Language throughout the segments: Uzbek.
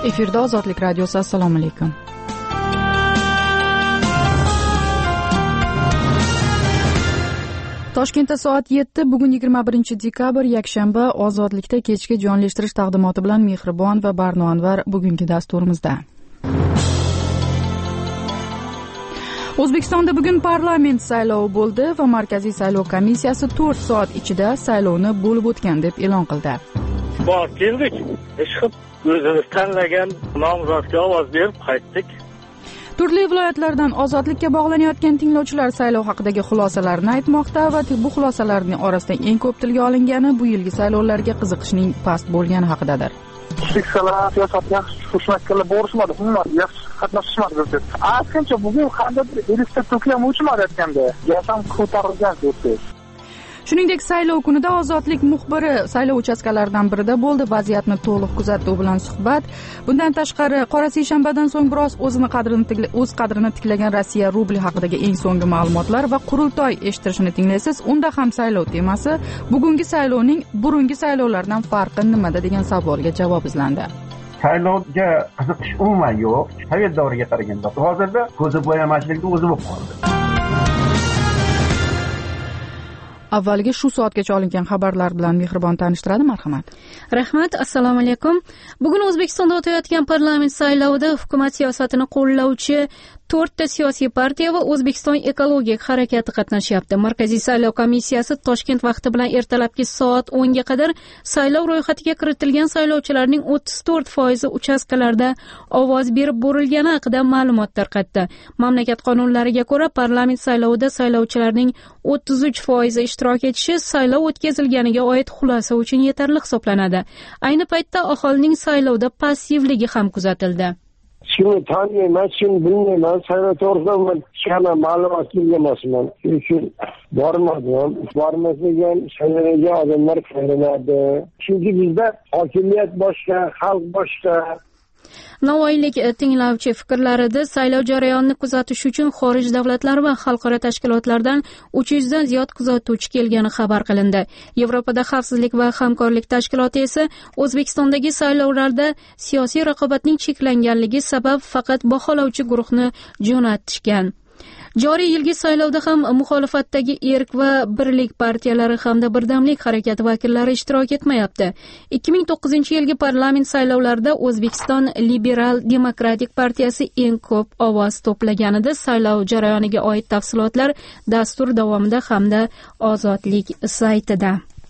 Efirda Ozodlik radiosi. Assalomu alaykum. Toshkentda soat 7, bugun 21-dekabr, yakshanba. Ozodlikda kechki jonlashtirish taqdimoti bilan Mehribon va Barno Anvar bugungi dasturimizda. O'zbekistonda bugun parlament saylovi bo'ldi va Markaziy saylov komissiyasi 4 soat ichida saylovni bo'lib o'tgan deb e'lon qildi. Bor keldik, ish qilib o'zimiz tanlagan nomzodga ovoz berib qaytdik. Turli viloyatlardan ozodlikka bog'lanayotgan tinglovchilar saylov haqidagi xulosalarni aytmoqda va bu xulosalarning orasida eng ko'p tilga olingani bu yilgi saylovlarga qiziqishning past bo'lgani haqidadir. Siyosatga xushmakkalar borishmadi, umuman yaxshi qatnashishmadi deb. Aksincha bugun qandaydir elektr to'klam o'chmadi aytganda, yasam ko'tarilgan deb. Shuningdek, saylov kunida Ozodlik muxbiri saylov uchastkalaridan birida bo'ldi, vaziyatni to'liq kuzatdi, u bilan suhbat. Bundan tashqari, qora seshanbadan so'ng biroz o'z qadrini tiklagan Rossiya rubli haqidagi eng so'nggi ma'lumotlar va qurultoy eshittirishini tinglaysiz. Unda ham saylov temasi, bugungi saylovning burungi saylovlardan farqi nimada degan savolga javob izlandi. Saylovga qiziqish umuman yo'q. Sovet davriga qaraganda hozirda ko'zi bo'yamachilikni o'zi bo'lib qoldi. Avvaliga shu soatgacha olingan xabarlar bilan Mehribon tanishtiradi, marhamat. Rahmat, assalomu alaykum. Bugun O'zbekistonda o'tayotgan parlament saylovida hukumat siyosatini qo'llovchi 4 ta siyosiy partiya va O'zbekiston ekologik harakati qatnashyapti. Markaziy saylov komissiyasi Toshkent vaqti bilan ertalabki soat 10 ga qadar saylov ro'yxatiga kiritilgan saylovchilarning 34% uchastkalarda ovoz berib bo'rilgani haqida ma'lumot tarqatdi. Mamlakat qonunlariga ko'ra, parlament saylovida saylovchilarning 33% ishtirok etishi saylov o'tkazilganiga oid xulosa uchun yetarli hisoblanadi. Ayni paytda aholining saylovda passivligi ham kuzatildi. Shuni taniyman, shuni bilmayman, saylov to'g'risida men hech ma'lumot bilmasman. Chunki bormagan saylovga odamlar qayriladi. Chunki bizda hokimiyat boshqa, xalq boshqa. Navoiylik tinglovchi fikrlarida saylov jarayonini kuzatish uchun xorij davlatlar va xalqaro tashkilotlardan 300 dan ziyod kuzatuvchi kelgani xabar qilindi. Yevropada xavfsizlik va hamkorlik tashkiloti esa O'zbekistondagi saylovlarda siyosiy raqobatning cheklanganligi sabab faqat baholovchi guruhni jo'natishgan. Joriy yilgi saylovda ham muxolifatdagi Erk va Birlik partiyalari hamda Birdamlik harakati vakillari ishtirok etmayapti. 2009-yilgi parlament saylovlarida O'zbekiston Liberal Demokratik partiyasi eng ko'p ovoz to'plaganida. Saylov jarayoniga oid tafsilotlar dastur davomida hamda Ozodlik saytida.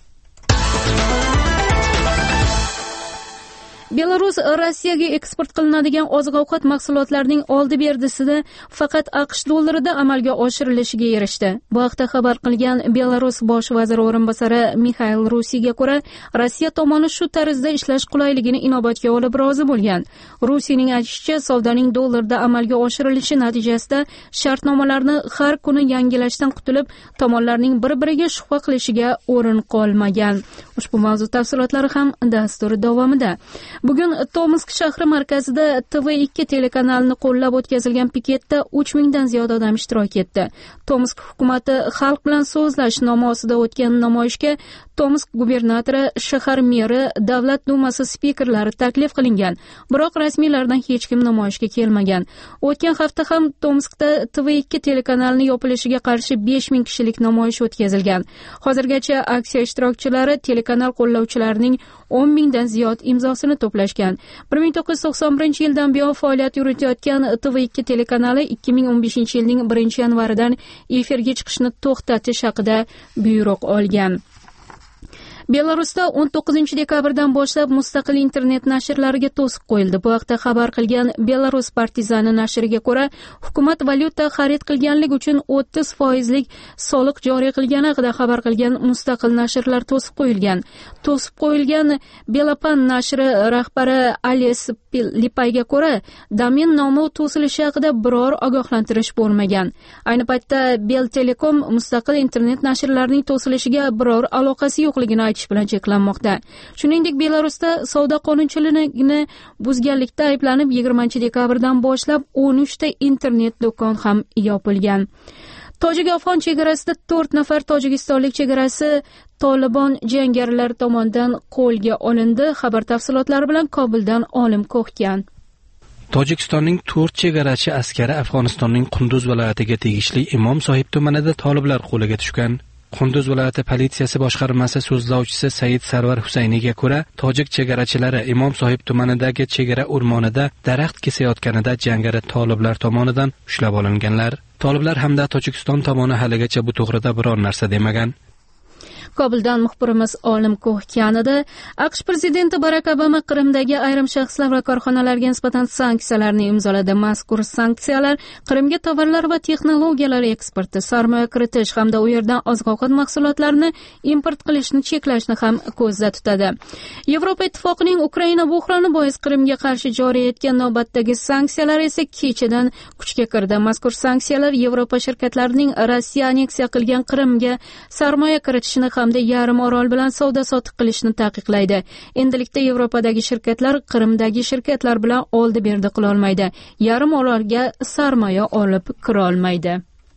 Belarus Rossiyaga eksport qilinadigan oziq-ovqat mahsulotlarining oldi-berdisida faqat AQSh dollarida amalga oshirilishiga erishdi. Bu haqda xabar qilgan Belarus bosh vaziri o'rinbosari Mixail Rusiga ko'ra, Rossiya tomoni shu tarzda ishlash qulayligini inobatga olib rozi bo'lgan. Rusiyaning aytishicha, savdoning dollarda amalga oshirilishi natijasida shartnomalarni har kuni yangilashdan qutulib, tomonlarning bir-biriga shubha qilishiga o'rin qolmagan. Ushbu mavzu tafsilotlari ham dastur davomida. Bugun Tomsk shahri markazida TV2 telekanalini qo'llab o'tkazilgan piketda 3000 dan ziyod odam ishtirok etdi. Tomsk hukumati xalq bilan so'zlash nomi ostida o'tgan namoyishga Tomsk gubernatori, shahar meri, davlat dumasi spikerlari taklif qilingan. Biroq rasmiylardan hech kim namoyishga kelmagan. O'tgan hafta ham Tomskda TV2 telekanalining yopilishiga qarshi 5000 kishilik namoyish o'tkazilgan. Hozirgacha aksiya ishtirokchilari telekanal qo'llovchilarining 10,000 dan ziyod imzosini to'plashgan. 1991-yildan buyon faoliyat yuritayotgan TV2 telekanali 2015-yilning 1-yanvaridan efirga chiqishni to'xtatish haqida buyruq olgan. Belarusda 19-dekabrdan boshlab mustaqil internet nashrlariga to'siq qo'yildi. Bu haqda xabar qilgan Belarus Partizani nashriga ko'ra, hukumat valyuta xarid qilganlik uchun 30% soliq joriy qilgani haqida xabar qilgan mustaqil nashrlar to'sib qo'yilgan. To'sib qo'yilgan Belapan nashri rahbari Ales Lipayga ko'ra, domen nomi to'silishi haqida biror ogohlantirish bo'lmagan. Ayni paytda Beltelekom mustaqil internet nashrlarining to'silishiga biror aloqasi yo'qligini aytish bilan cheklanmoqda. Shuningdek, Belarusda savdo qonunchiligini buzganlikda ayblanib 20 dekabrdan boshlab 13 ta internet do'kon ham yopilgan. Tojik-afg'on chegarasida 4 nafar tojikistonlik chegarasi Tolibon jangarilar tomonidan qo'lga olindi. Xabar tafsilotlari bilan Kobuldan Olim Ko'hkan. Tojikistonning 4 chegarachi askari Afg'onistonning Qunduz viloyatiga tegishli Imom Sohib tumanida toliblar qo'liga tushgan. Qunduz viloyati politsiyasi boshqarmasi so'zlovchisi Said Sarvar Husayniga ko'ra, tojik chegarachilari Imom Sohib tumanidagi chegara o'rmonida daraxt kesayotganida jangari toliblar tomonidan ushlab olinganlar. Toliblar hamda Tojikiston tomoni haligacha bu to'g'rida biror narsa demagan. Kobuldan muxbirimiz Olim Ko'hkanida AQSh prezidenti Barak Obama Qrimdagi ayrim shaxslar va korxonalarga nisbatan sanksiyalarni imzoladi. Mazkur sanksiyalar Qrimga tovarlar va texnologiyalar eksporti, sarmoya kiritish hamda u yerdan oziq-ovqat mahsulotlarini import qilishni cheklashni ham ko'zda tutadi. Yevropa Ittifoqining Ukraina buhroni bois Qrimga qarshi joriy etgan navbatdagi sanksiyalar esa kechadan kuchga kirdi. Mazkur sanksiyalar Yevropa shirkatlarining Rossiya aneksiya qilgan Qrimga sarmoya kiritishini hamda yarim orol bilan savdo-sotiq qilishni taqiqlaydi. Endilikda Yevropadagi shirkatlar Qrimdagi shirkatlar bilan oldi-berdi qila olmaydi. Yarim orolga sarmoya olib kira olmaydi.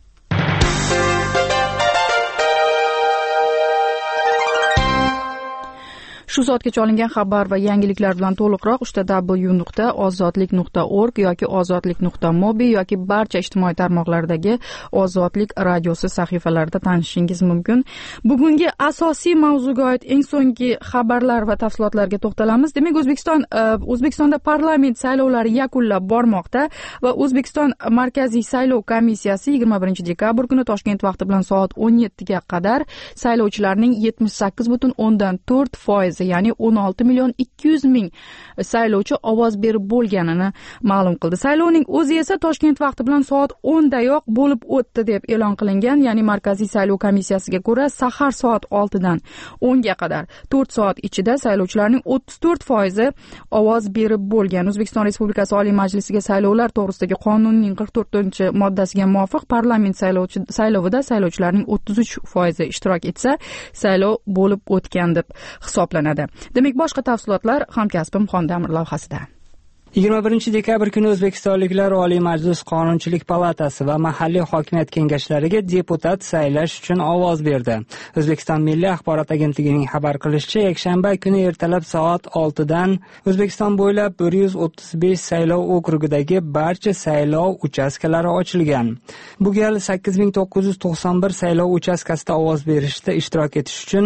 Shu soatgacha olingan xabar va yangiliklar bilan to'liqroq www.ozodlik.org yoki ozodlik.mobi yoki barcha ijtimoiy tarmoqlardagi Ozodlik radiosi sahifalarida tanishishingiz mumkin. Bugungi asosiy mavzuga oid eng so'nggi xabarlar va tafsilotlarga to'xtalamiz. Demak, O'zbekistonda parlament saylovlari yakunlab bormoqda va O'zbekiston Markaziy saylov komissiyasi 21 dekabr kuni Toshkent vaqti bilan soat 17 ga qadar saylovchilarning 78.4% ya'ni 16.200.000 saylovchi ovoz berib bo'lganini ma'lum qildi. Saylovning o'zi esa Toshkent vaqti bilan soat 10 dayoq bo'lib o'tdi deb e'lon qilingan, ya'ni Markaziy saylov komissiyasiga ko'ra sahar soat 6 dan 10 ga qadar 4 soat ichida saylovchilarning 34% ovoz berib bo'lgan. O'zbekiston Respublikasi Oliy Majlisiga saylovlar to'g'risidagi qonunning 44-moddasiga muvofiq parlament saylovida saylovchilarning 33% ishtirok etsa, saylov bo'lib o'tgan deb hisoblanadi. Demak, boshqa tafsilotlar hamkasbim Xondamir lavhasida. 21 dekabr kuni O'zbekistonliklar Oliy Majlis Qonunchilik palatasi va mahalliy hokimiyat kengashlariga deputat saylash uchun ovoz berdi. O'zbekiston Milliy axborot agentligining xabar qilishicha, yakshanba kuni ertalab soat 6 dan O'zbekiston bo'ylab 135 saylov okrugidagi barcha saylov uchastkalari ochilgan. Bu gal 8991 saylov uchastkasida ovoz berishda ishtirok etish uchun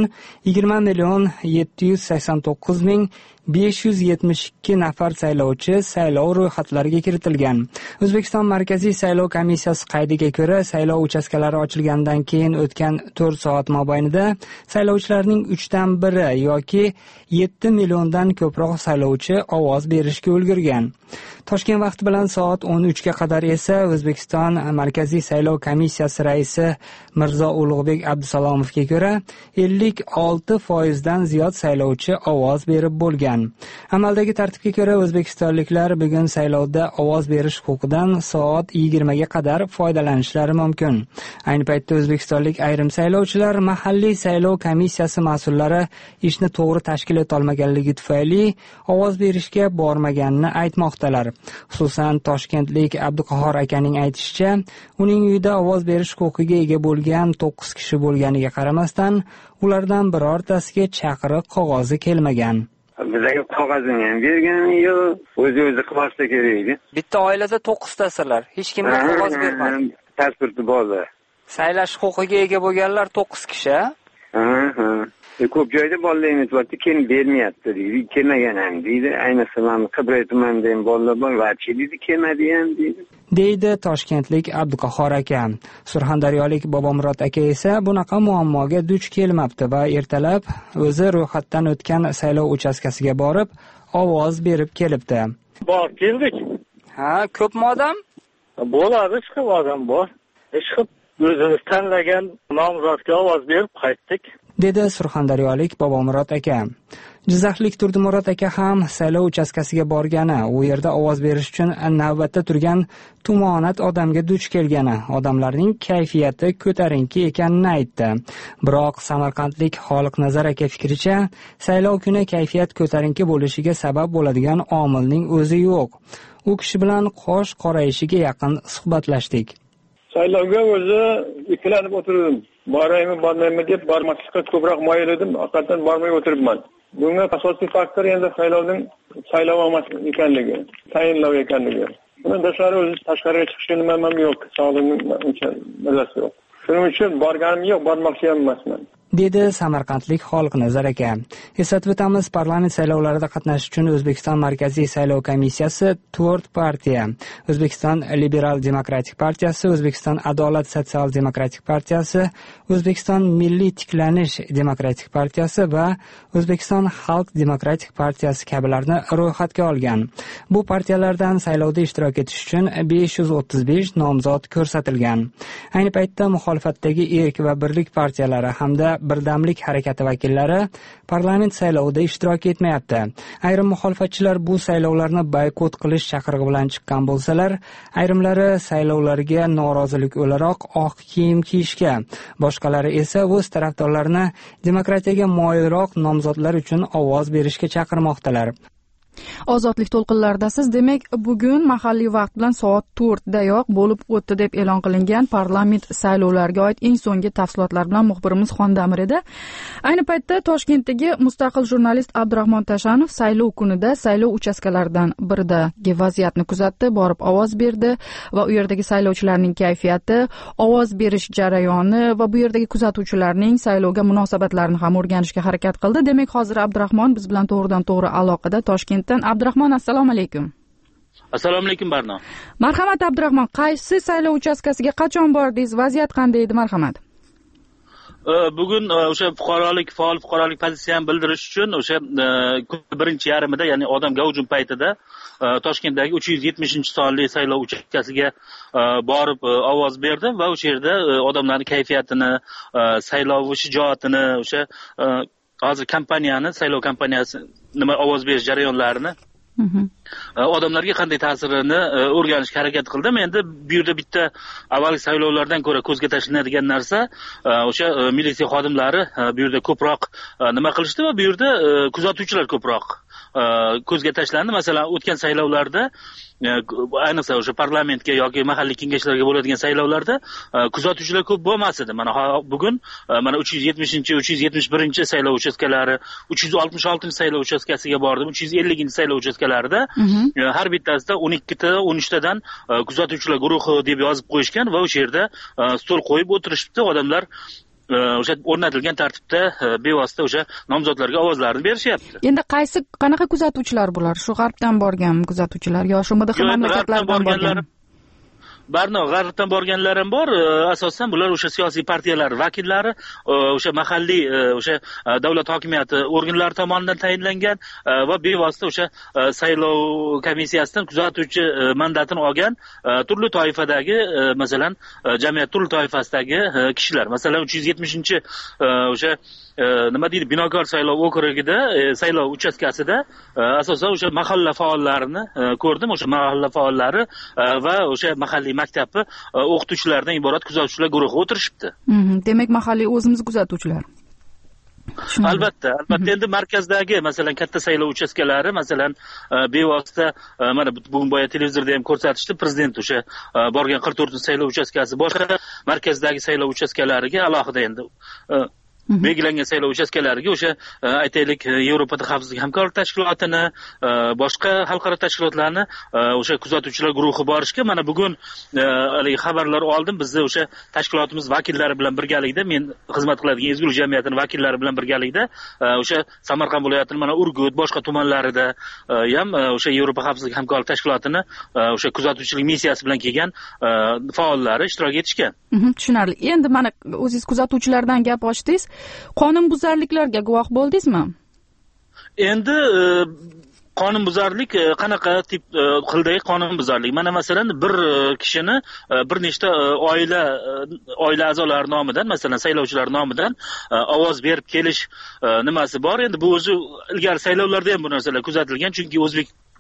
20,789,572 nafar saylovchi saylov ro'yxatlariga kiritilgan. O'zbekiston Markaziy saylov komissiyasi qaydiga ko'ra, saylov uchastkalari ochilgandan keyin o'tgan 4 soat mobaynida saylovchilarning 3dan 1 yoki 7 milliondan ko'proq saylovchi ovoz berishga ulgurgan. Toshkent vaqti bilan soat 13 ga qadar esa O'zbekiston Markaziy saylov komissiyasi raisi Mirzo Ulug'bek Abdusalomovga ko'ra 56% dan ziyod saylovchi ovoz berib bo'lgan. Amaldagi tartibga ko'ra o'zbekistonliklar bugun saylovda ovoz berish huquqidan soat 20 ga qadar foydalanishlari mumkin. Ayni paytda o'zbekistonlik ayrim saylovchilar mahalliy saylov komissiyasi mas'ullari ishni to'g'ri tashkil eta olmaganligi tufayli ovoz berishga bormaganini aytmoqdalar. Xususan Toshkentlik Abduqahhor akaning aytishicha, uning uyida ovoz berish huquqiga ega bo'lgan 9 kishi bo'lganiga qaramasdan, ulardan birortasiga chaqiriq qog'ozi kelmagan. Bizga qog'ozini ham bergani yo'q, o'zi qilsa kerak. Bitta oilada 9 tasizlar, hech kimga qog'oz bermadi. Pasporti bor. Saylash huquqiga ega bo'lganlar 9 kishi. Ko'p joyda bolalarimiz borda keyin bermayapti deydi, kelmagan ham deydi. Ayniqsa men Qibray tumanidagi bolalar bor, vachi deydi, kelmadi ham deydi. Deydi Toshkentlik Abduqahhor aka. Surxondaryolik Bobomurod aka esa bunaqa muammoga duch kelmabdi va ertalab o'zi ro'yxatdan o'tgan saylov uchastkasiga borib ovoz berib kelibdi. Bor keldik. Ha, ko'pmi odam? Bo'ladi, chiqib odam bor. Chiqib o'zimiz tanlagan nomzodga ovoz berib qaytdik. Dedi Surxondaryolik Bobomurod aka. Jizzaxlik Turdimurod aka ham saylov uchastkasiga borgani, u yerda ovoz berish uchun navbatda turgan tumonat odamga duch kelgani, odamlarning kayfiyati ko'tarinki ekanini aytdi. Biroq Samarqandlik Xoliqnazar aka fikricha, saylov kuni kayfiyat ko'tarinki bo'lishiga sabab bo'ladigan omilning o'zi yo'q. U kishi bilan qosh qorayishiga yaqin suhbatlashdik. Saylovga o'zi ikkilanib o'tirdim. Boraymi, bormaymi deb bormaslikka ko'proq moyil edim. Haqiqatan bormay o'tiribman. Bunga asosiy faktor endi saylov emas ekanligi, tayinlov ekanligi. Bundan tashqariga chiqishga nimam yo'q, sog'lig'im uncha mazasi yo'q. Shuning uchun borganim yo'q, bormoqchi ham emasman. dedi samarqandlik Xoliqnazar aka. Eslatib o'tamiz, parlament saylovlarida qatnashish uchun O'zbekiston Markaziy saylov komissiyasi 4 partiya: O'zbekiston Liberal demokratik partiyasi, O'zbekiston Adolat sotsial demokratik partiyasi, O'zbekiston Milliy tiklanish demokratik partiyasi va O'zbekiston Xalq demokratik partiyasi kabilarni ro'yxatga olgan. Bu partiyalardan saylovda ishtirok etish uchun 535 nomzod ko'rsatilgan. Ayni paytda muxolifatdagi Erk va Birlik partiyalari hamda Birdamlik harakati vakillari parlament saylovida ishtirok etmayapti. Ayrim muxolifatchilar bu saylovlarni boykot qilish chaqirig'i bilan chiqqan bo'lsalar, ayrimlari saylovlarga norozilik o'laroq oq kiyim kiyishga, boshqalari esa o'z tarafdorlarini demokratiyaga moyilroq nomzodlar uchun ovoz berishga chaqirmoqdalar. Ozodlik to'lqinlaridasiz. Demak, bugun mahalliy vaqt bilan soat 4 dayoq bo'lib o'tdi deb e'lon qilingan parlament saylovlariga oid eng so'nggi tafsilotlar bilan muxbirimiz Xondamir edi. Ayni paytda Toshkentdagi mustaqil jurnalist Abdurahmon Tashanov saylov kunida saylov uchastkalaridan biridagi vaziyatni kuzatdi, borib ovoz berdi va u yerdagi saylovchilarning kayfiyati, ovoz berish jarayoni va bu yerdagi kuzatuvchilarning saylovga munosabatlarini ham o'rganishga harakat qildi. Demak, hozir Abdurahmon biz bilan to'g'ridan-to'g'ri aloqada Toshkent. Abdurahmon, assalomu alaykum. Assalomu alaykum Barno. Marhamat Abdurahmon, qaysi saylov uchastkasiga qachon bordingiz? Vaziyat qanday edi? Marhamat. Bugun o'sha faol fuqarolik pozitsiyani bildirish uchun o'sha birinchi yarmida, ya'ni odam gavjum paytida Toshkentdagi 370-sonli saylov uchastkasiga borib ovoz berdim va o'sha yerda odamlarning kayfiyatini, saylov shijoatini, o'sha hozir saylov kompaniyasi nima ovoz berish jarayonlarini, odamlarga qanday ta'sirini o'rganishga harakat qildim. Endi bu yerda bitta avvalgi saylovlardan ko'ra ko'zga tashlanadigan narsa o'sha militsiya xodimlari bu yerda ko'proq nima qilishdi va bu yerda kuzatuvchilar ko'proq ko'zga tashlandi. Masalan, o'tgan saylovlarda, ayniqsa o'sha parlamentga yoki mahalliy kengashlarga bo'ladigan saylovlarda kuzatuvchilar ko'p bo'lmas edi. Mana bugun 370-371 saylov uchastkalari, 366 saylov uchastkasiga bordim. 350 saylov uchastkalarida har bittasida 12-13tadan kuzatuvchilar guruhi deb yozib qo'yishgan va o'sha yerda stol qo'yib o'tirishibdi. Odamlar o'sha o'rnatilgan tartibda bevosita o'sha nomzodlarga ovozlarini berishyapti. Endi qanaqa kuzatuvchilar bular? Shu g'arbdan borgan kuzatuvchilar yo shu MDH mamlakatlardan borgan? Barno, g'arbdan borganlar ham bor. Asosan bular o'sha siyosiy partiyalar vakillari, o'sha mahalliy o'sha davlat hokimiyati organlari tomonidan tayinlangan va bevosita o'sha saylov komissiyasidan kuzatuvchi mandatini olgan turli toifadagi, masalan, jamiyat turli toifasidagi kishilar. Masalan, 370 o'sha nima deydi, Binokor saylov okrugida, saylov uchastkasida asosan o'sha mahalla faollarini ko'rdim. O'sha mahalla faollari va o'sha mahalliy maktabi o'qituvchilaridan iborat kuzatuvchilar guruhi o'tirishibdi. Demak, mahalliy o'zimiz kuzatuvchilar. Albatta. Endi markazdagi, masalan, katta saylov uchastkalari, masalan, bevosita mana bugun boya televizorda ham ko'rsatishdi, prezident o'sha borgan 44 saylov uchastkasi boshqa markazdagi saylov uchastkalariga alohida endi belgilangan saylov uchastkalariga o'sha aytaylik Yevropada xavfsizlik hamkorlik tashkilotini, boshqa xalqaro tashkilotlarni o'sha kuzatuvchilar guruhi borishga mana bugun haligi xabarlar oldim. Bizni o'sha tashkilotimiz vakillari bilan birgalikda, men xizmat qiladigan ezgulik jamiyatining vakillari bilan birgalikda o'sha Samarqand viloyatining mana Urgut, boshqa tumanlarida ham o'sha Yevropa xavfsizlik hamkorlik tashkilotini o'sha kuzatuvchilik missiyasi bilan kelgan faollari ishtirok etishgan. Tushunarli. Endi mana o'zingiz kuzatuvchilardan gap ochdingiz. Qonunbuzarliklarga guvoh bo'ldingizmi? Endi qonunbuzarlik qanaqa tip qildagi qonunbuzarlik? Mana masalan, bir kishini bir nechta oila a'zolari nomidan, masalan, saylovchilar nomidan ovoz berib kelish nimasi bor. Endi bu o'zi ilgari saylovlarda ham bu narsalar kuzatilgan, chunki o'zbek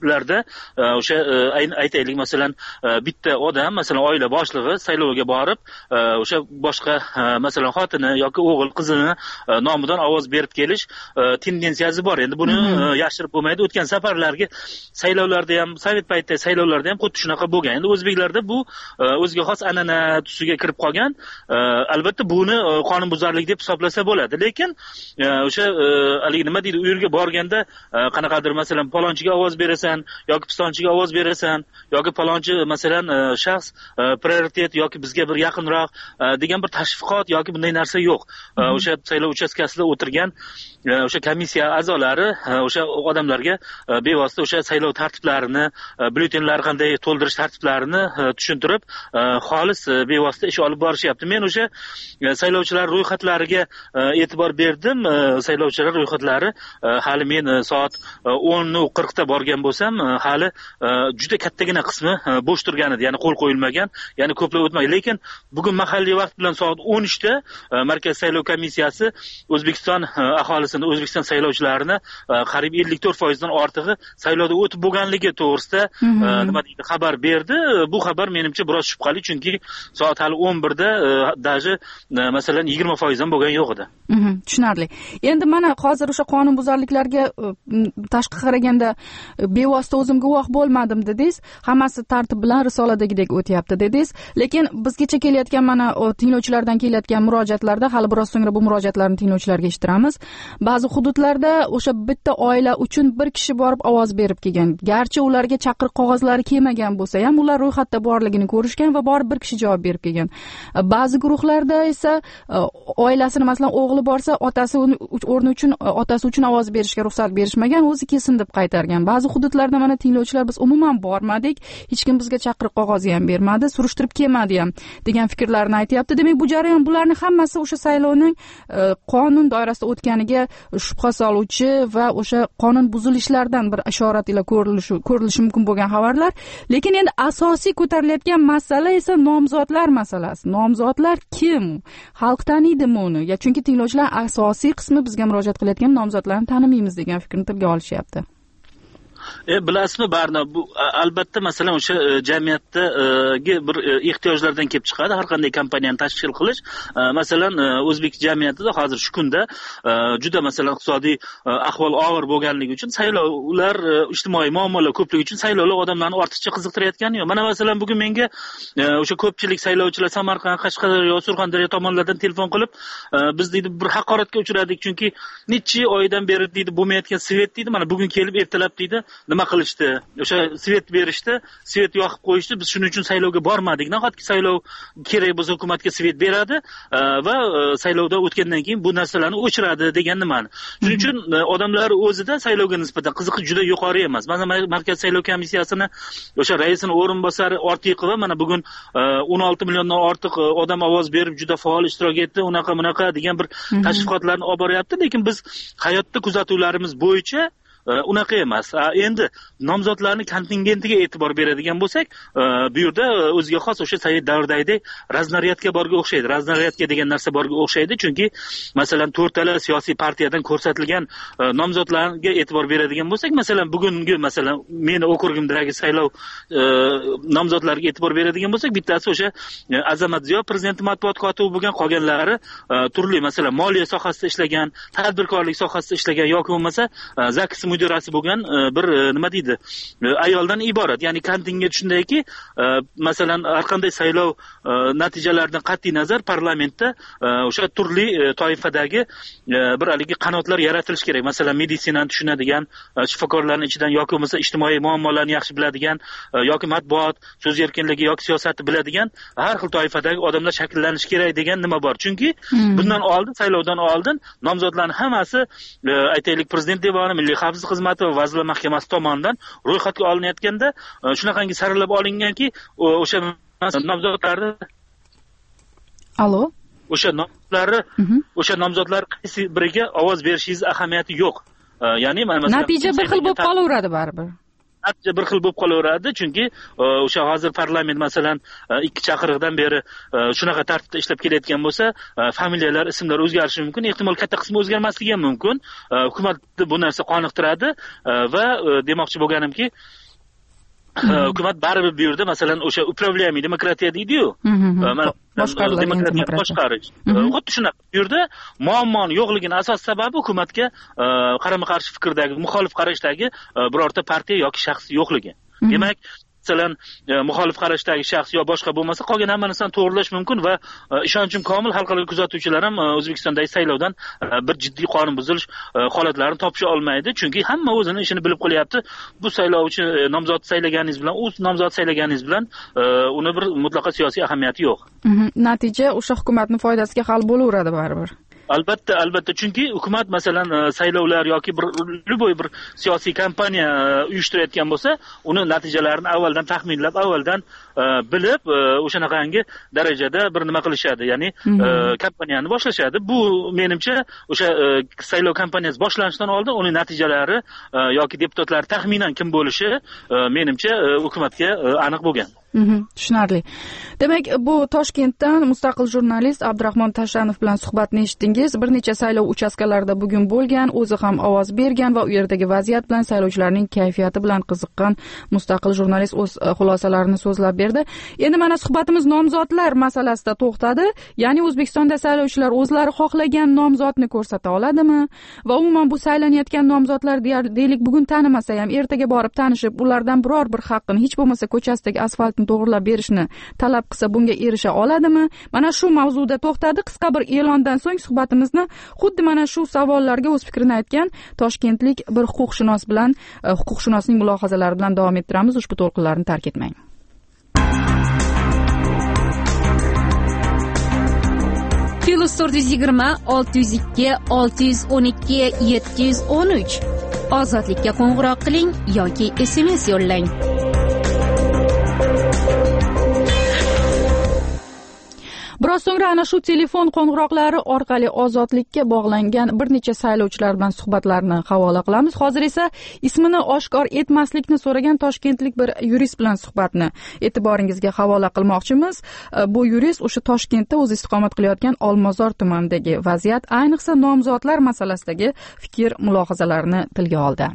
tartiblarda o'sha aytaylik masalan bitta odam masalan oila boshlig'i saylovga borib o'sha boshqa masalan xotini yoki o'g'il qizini nomidan ovoz berib kelish tendensiyasi bor. Endi buni yashirib bo'lmaydi. O'tgan safarlarga saylovlarda ham, sovet paytidagi saylovlarda ham xuddi shunaqa bo'lgan. Endi o'zbeklarda bu o'ziga xos an'ana tusiga kirib qolgan. Albatta buni qonunbuzarlik deb hisoblasa bo'ladi. Lekin o'sha haligi nima deydi, u yerga borganda qanaqadir masalan palonchiga ovoz berasan yoki pistonchiga ovoz berasan yoki palonchi masalan shaxs prioritet yoki bizga bir yaqinroq degan bir tashviqot yoki bunday narsa yo'q. O'sha saylov uchastkasida o'tirgan o'sha komissiya a'zolari o'sha odamlarga bevosita o'sha saylov tartiblarini, byulletenlar qanday to'ldirish tartiblarini tushuntirib, xolis bevosita ish olib borishyapti. Men o'sha saylovchilar ro'yxatlariga e'tibor berdim. Saylovchilar ro'yxatlari hali men soat 10:40 da borgan bo'lsam, hali juda kattagina qismi bo'sh turgan edi, ya'ni qo'l qo'yilmagan, ya'ni ko'plab o'tmagan. Lekin bugun mahalliy vaqt bilan soat 13 da Markaziy saylov komissiyasi O'zbekiston aholisini, O'zbekiston saylovchilarini qariyb 54% dan ortig'i saylovda o'tib bo'lganligi to'g'risida nima deydi, xabar berdi. Bu xabar menimcha biroz shubhali, chunki soat hali 11 da даже masalan 20% dan bo'lgan yo'q edi. Tushunarli. Endi mana hozir o'sha qonunbuzarliklarga tashqi qaraganda bevosita o'zim guvoh bo'lmadim dedingiz. Hammasi tartib bilan risoladagidek o'tyapti dedingiz. Lekin bizgacha kelayotgan mana tinglovchilardan kelayotgan murojaatlarda hali biroz so'ngra bu murojaatlarni tinglovchilarga eshittiramiz. Ba'zi hududlarda o'sha bitta oila uchun bir kishi borib ovoz berib kelgan. Garchi ularga chaqiriq qog'ozlari kelmagan bo'lsa ham, ular ro'yxatda borligini ko'rishgan va borib bir kishi javob berib kelgan. Ba'zi guruhlarda esa oilasini masalan o'g'li borsa, otasi o'rni uchun otasi uchun ovoz berishga ruxsat berishmagan, o'zi kelsin deb qaytargan. Ba'zi hududlarda mana tinglovchilar biz umuman bormadik, hech kim bizga chaqiriq qog'ozi ham bermadi, surishtirib kelmadi ham degan fikrlarni aytayapti. Demak, bu jarayon bularning hammasi o'sha saylovning qonun doirasida o'tganiga shubha soluvchi va o'sha qonun buzilishlardan bir ishorat ila ko'rilishi mumkin bo'lgan xabarlar. Lekin endi asosiy ko'tarilayotgan masala esa nomzodlar masalasi. Nomzodlar kim? Xalq taniydimi uni? Ya chunki tinglovchilar asosiy qismi bizga murojaat qilayotgan nomzodlarni tanimaymiz degan fikrni tilga olishyapti. Bilasizmi, barna bu albatta masalan o'sha jamiyatdagi bir ehtiyojlardan kelib chiqadi har qanday kompaniyani tashkil qilish. Masalan, o'zbek jamiyatida hozir shu kunda juda masalan iqtisodiy ahvol og'ir bo'lganligi uchun saylovlar, ijtimoiy muammolar ko'pligi uchun saylovlar odamlarni ortiqcha qiziqtirayotgani yo'q. Mana masalan bugun menga o'sha ko'pchilik saylovchilar Samarqand, Qashqadaryo, Surxondaryo tomonlardan telefon qilib, biz deydi bir haqoratga uchradik, chunki necha oydan beri deydi bo'lmayotgan svet deydi, mana bugun kelib ertalab deydi nima qilishdi? O'sha svet berishdi, svet yoqib qo'yishdi. Biz shuning uchun saylovga bormadik. Nahotki saylov kerak bo'lsa hukumatga svet beradi va saylovda o'tgandan keyin bu narsalarni o'chiradi degan nimani. Shuning uchun odamlar o'zida saylovga nisbatan qiziqish juda yuqori emas. Mana Markaziy saylov komissiyasini o'sha raisining o'rinbosari Ortiqova mana bugun 16 milliondan ortiq odam ovoz berib juda faol ishtirok etdi, unaqa degan bir tashviqotlarni olib boryapti. Lekin biz hayotda kuzatuvlarimiz bo'yicha unaqa emas. Endi nomzodlarning kontingentiga e'tibor beradigan bo'lsak, bu yerda o'ziga xos o'sha Said davridagidek raznaryadga borga o'xshaydi. Raznaryadga degan narsa borga o'xshaydi, chunki masalan 4 tala siyosiy partiyadan ko'rsatilgan nomzodlarga e'tibor beradigan bo'lsak, masalan bugungi masalan meni okrugimdagi saylov nomzodlariga e'tibor beradigan bo'lsak, bittasi o'sha Azamat Ziyo prezident matbuot kotibi bo'lgan, qolganlari turli masalan moliya sohasida ishlagan, tadbirkorlik sohasida ishlagan yoki bo'lmasa Zakis mudirasi bo'lgan bir nima deydi, ayoldan iborat. Ya'ni kontingent shundayki, masalan har qanday saylov natijalaridan qat'iy nazar parlamentda o'sha turli toifadagi bir haligi qanotlar yaratilishi kerak. Masalan meditsinani tushunadigan shifokorlarning ichidan yoki bo'lmasa ijtimoiy muammolarni yaxshi biladigan yoki matbuot, so'z erkinligi yoki siyosatni biladigan har xil toifadagi odamlar shakllanishi kerak degan nima bor. Chunki bundan oldin, saylovdan oldin nomzodlarning hammasi aytaylik prezident devoni, milliy xavfsizlik xizmati va vazirlar mahkamasi tomonidan ro'yxatga olinayotganda shunaqangi saralab olinganki, o'sha nomzodlarni o'sha nomzodlar qaysi biriga ovoz berishingiz ahamiyati yo'q. Ya'ni natija bir xil bo'lib qolaveradi baribir. natija bir xil bo'lib qolaveradi, chunki o'sha hozir parlament masalan 2 chaqiriqdan beri shunaqa tartibda ishlab kelayotgan bo'lsa, familiyalar, ismlar o'zgarishi mumkin, ehtimol katta qismi o'zgarmasligi ham mumkin. Hukumatni bu narsa qoniqtiradi va demoqchi bo'lganimki, hukumat baribir bu yerda masalan o'sha upravляемый demokratiya deydi-yu. Boshqarish. Xuddi shunaqa. Bu yerda muammoni yo'qligini asos sababi hukumatga qarama-qarshi fikrdagi, muxolif qarashdagi birorta partiya yoki shaxs yo'qligi. Demak, masalan, muxolif qarashdagi shaxs yo boshqa bo'lmasa, qolgan hamma narsani to'g'rilash mumkin va ishonchim komil xalqaro kuzatuvchilar ham O'zbekistondagi saylovdan bir jiddiy qonun buzilish holatlarini topisha olmaydi, chunki hamma o'zini ishini bilib qo'yapti. Bu saylovchi nomzod saylaganingiz bilan, u nomzod saylaganingiz bilan uni bir mutlaqo siyosiy ahamiyati yo'q. Natija o'sha hukumatning foydasiga hal bo'laveradi baribir. Albatta, chunki hukumat masalan saylovlar yoki любой bir siyosiy kampaniya uyushtirayotgan bo'lsa, uni natijalarini avvaldan taxminlab, avvaldan bilib, o'shanaqangi darajada bir nima qilishadi, ya'ni kampaniyani boshlashadi. Bu menimcha o'sha saylov kampaniyasi boshlanishidan oldin uning natijalari yoki deputatlar taxminan kim bo'lishi menimcha hukumatga aniq bo'lgan. Tushunarli. Demak, bu Toshkentdan mustaqil jurnalist Abdurahmon Tashanov bilan suhbatni eshitdingiz. Bir necha saylov uchastkalarida bugun bo'lgan, o'zi ham ovoz bergan va u yerdagi vaziyat bilan, saylovchilarning kayfiyati bilan qiziqqan mustaqil jurnalist o'z xulosalarini so'zlab berdi. Endi mana suhbatimiz nomzodlar masalasida to'xtadi. Ya'ni O'zbekistonda saylovchilar o'zlari xohlagan nomzodni ko'rsata oladimi? Va umuman bu saylanayotgan nomzodlar deylik bugun tanimasa ham ertaga borib tanishib, ulardan biror bir haqqini hech bo'lmasa ko'chasidagi asfaltni to'g'rilab berishni talab qilsa bunga erisha oladimi? Mana shu mavzuda to'xtadi. Qisqa bir e'londan so'ng suhbatimizni xuddi mana shu savollarga o'z fikrini aytgan toshkentlik bir huquqshunosning mulohazalari bilan davom ettiramiz. Ushbu to'lqinlarni tark etmang. Plus 420 602 612 713 ozodlikka qo'ng'iroq qiling yoki SMS yo'llang. Biroz so'ngra ana shu telefon qo'ng'iroqlari orqali ozodlikka bog'langan bir necha saylovchilar bilan suhbatlarni havola qilamiz. Hozir esa ismini oshkor etmaslikni so'ragan toshkentlik bir yurist bilan suhbatni e'tiboringizga havola qilmoqchimiz. Bu yurist o'sha Toshkentda o'zi istiqomat qilayotgan Olmazor tumanidagi vaziyat, ayniqsa nomzodlar masalasidagi fikr-mulohazalarini tilga oldi.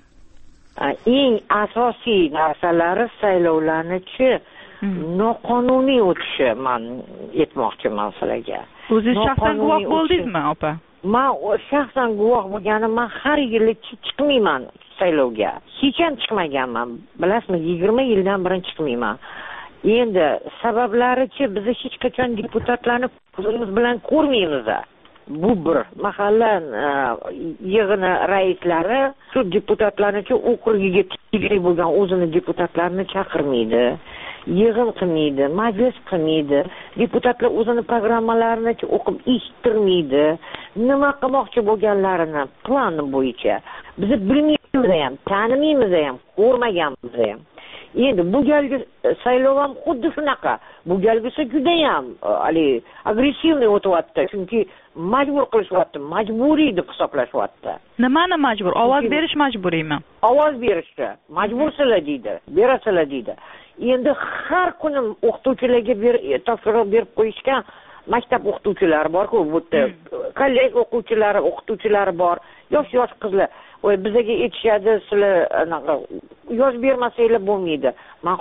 Eng asosiy narsalari saylovlarni-chi noqonuniy o'tishi man aytmoqchiman sizlarga. O'zingiz shaxsan guvoh bo'ldingizmi, opa? Men shaxsan guvoh bo'lganim, men har yili chiqmayman saylovga. Hech ham chiqmaganman. Bilasizmi, 20 yildan beri chiqmayman. Endi sabablari-chi, biz hech qachon deputatlarni ko'zimiz bilan ko'rmaymiz. Bu bir mahalla yig'ini raislari shu deputatlarni-chi okrugiga tegishli bo'lgan o'zini deputatlarini chaqirmaydi. Yig'in qilmaydi, majlis qilmaydi, deputatlar o'zini programmalarini o'qib eshittirmaydi, nima qilmoqchi bo'lganlarini plani bo'yicha biz bilmaymiz ham, tanimaymiz ham, ko'rmaganmiz ham. Endi bu galgi saylov ham xuddi shunaqa. Bu galgisi juda ham agressivniy o'tyapti, chunki majbur qilishyapti, majburiy deb hisoblashyapti. Nimani majbur? Ovoz berish majburiymi? Ovoz berishdi. Majbursizlar deydi, berasizlar deydi. Endi har kuni o'qituvchilarga topshiriq berib qo'yishgan maktab o'qituvchilari bor-ku, bu yerda kollej o'qituvchilari bor, yosh qizlar. Voy bizga aytishadi, sizlar anaqa yoz bermasanglar bo'lmaydi. Men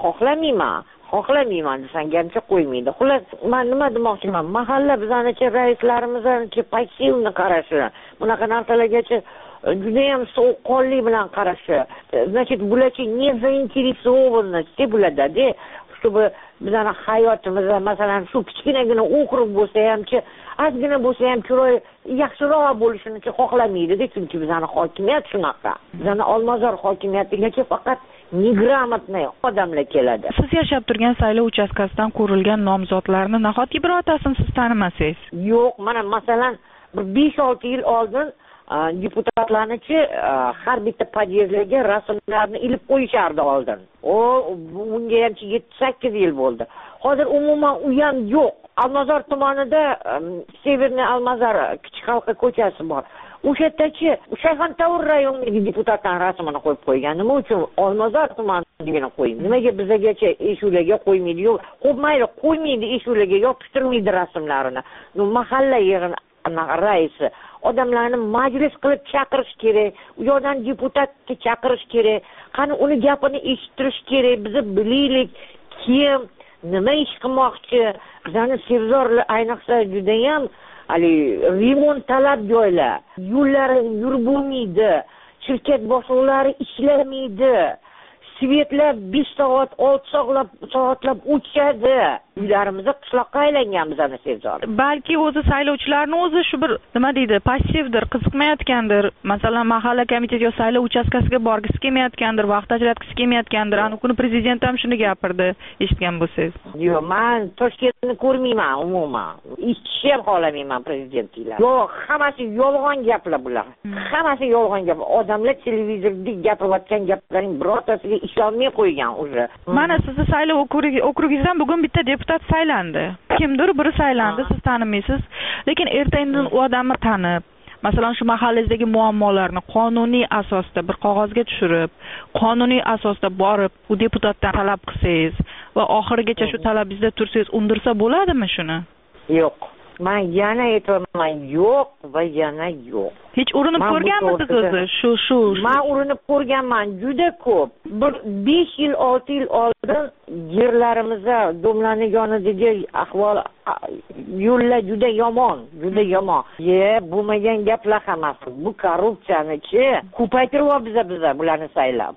xohlamayman desangancha qo'ymaydi. Xullas, men nima demoqchiman? Mahalla bizanichi raislarimizni passivni qarashi, bunaqa narsalargacha juda ham sovuqqonlik bilan qarashi. Значит, bularchi не заинтересованы, bo'ladi-da, чтобы bizani hayotimizda masalan shu kichkinagina okrug bo'lsa hamchi, ozgina bo'lsa ham chiroy yaxshiroq bo'lishini xohlamaydi-da, chunki bizani hokimiyat shunaqa. Bizani Olmazor hokimiyatiga faqat неграмотный odamlar keladi. Siz yashab turgan saylov uchastkasidan ko'rilgan nomzodlarni nahotki birortasini siz tanimasangiz? Yo'q, mana masalan 5-6 yil oldin deputatlarni-chi har bitta podyezdlarga rasmlarni ilib qo'yishardi oldin. Bunga ham 7-8 yil bo'ldi. Hozir umuman u ham yo'q. Olmazor tumanida Severniy Olmazor kichik xalqi ko'chasi bor. O'sha yerdachi Shayxontohur rayonidagi deputatlar rasmini qo'yib qo'ygan. Nima uchun? Olmazor tumani degani qo'ying. Nimaga bizagacha eshularga qo'ymaydi? Yo'q, xo'p mayli, qo'ymaydi eshularga, yopishtirmaydi rasmlarini. Mahalla yig'ini raisi odamlarni majlis qilib chaqirish kerak, u yoqdan deputatni chaqirish kerak, qani uni gapini eshittirish kerak, biz bilaylik kim nima ish qilmoqchi. Bizani Sebzorlar ayniqsa juda ham remont talab joylar, yo'llari yurib bo'lmaydi, shirkat boshliqlari ishlamaydi, svetlar 5 soat 6 soatlab o'chadi. Uylarimizni qishloqqa aylangan bizani Sebzor. Balki o'zi saylovchilarni o'zi shu bir nima deydi, passivdir, qiziqmayotgandir. Masalan, mahalla komiteti yo saylov uchastkasiga borgisi kelmayotgandir, vaqt ajratgisi kelmayotgandir. Ana kuni prezident ham shuni gapirdi, eshitgan bo'lsangiz. Yo'q, men Toshkentni ko'rmayman umuman. Eshitishni ham xohlamayman prezidentlar. Yo'q, hammasi yolg'on gaplar bular. Hammasi yolg'on gap. Odamlar televizorda gapirayotgan gaplarning birortasiga ishonmay qo'ygan o'zi. Mana sizni saylov okrugingizdan bugun bitta deputat saylandi. Kimdir biri saylandi, siz tanimaysiz, lekin erta-indin u odamni tanib, masalan shu mahallangizdagi muammolarni qonuniy asosda bir qog'ozga tushirib, qonuniy asosda borib u deputatdan talab qilsangiz va oxirigacha shu talabingizda tursangiz, undirsa bo'ladimi shuni? Yo'q. Men yana aytaman, yo'q va yana yo'q. Hech urinib ko'rganmisiz o'zi? Shu. Men urinib ko'rganman, juda ko'p. Bir 5 yil, 6 yil oldin yerlarimizda domlaning yonidagi ahvol, yo'llar juda yomon. Bo'lmagan gaplar hammasi. Bu korrupsiyani-chi ko'paytirib biza bularni saylab.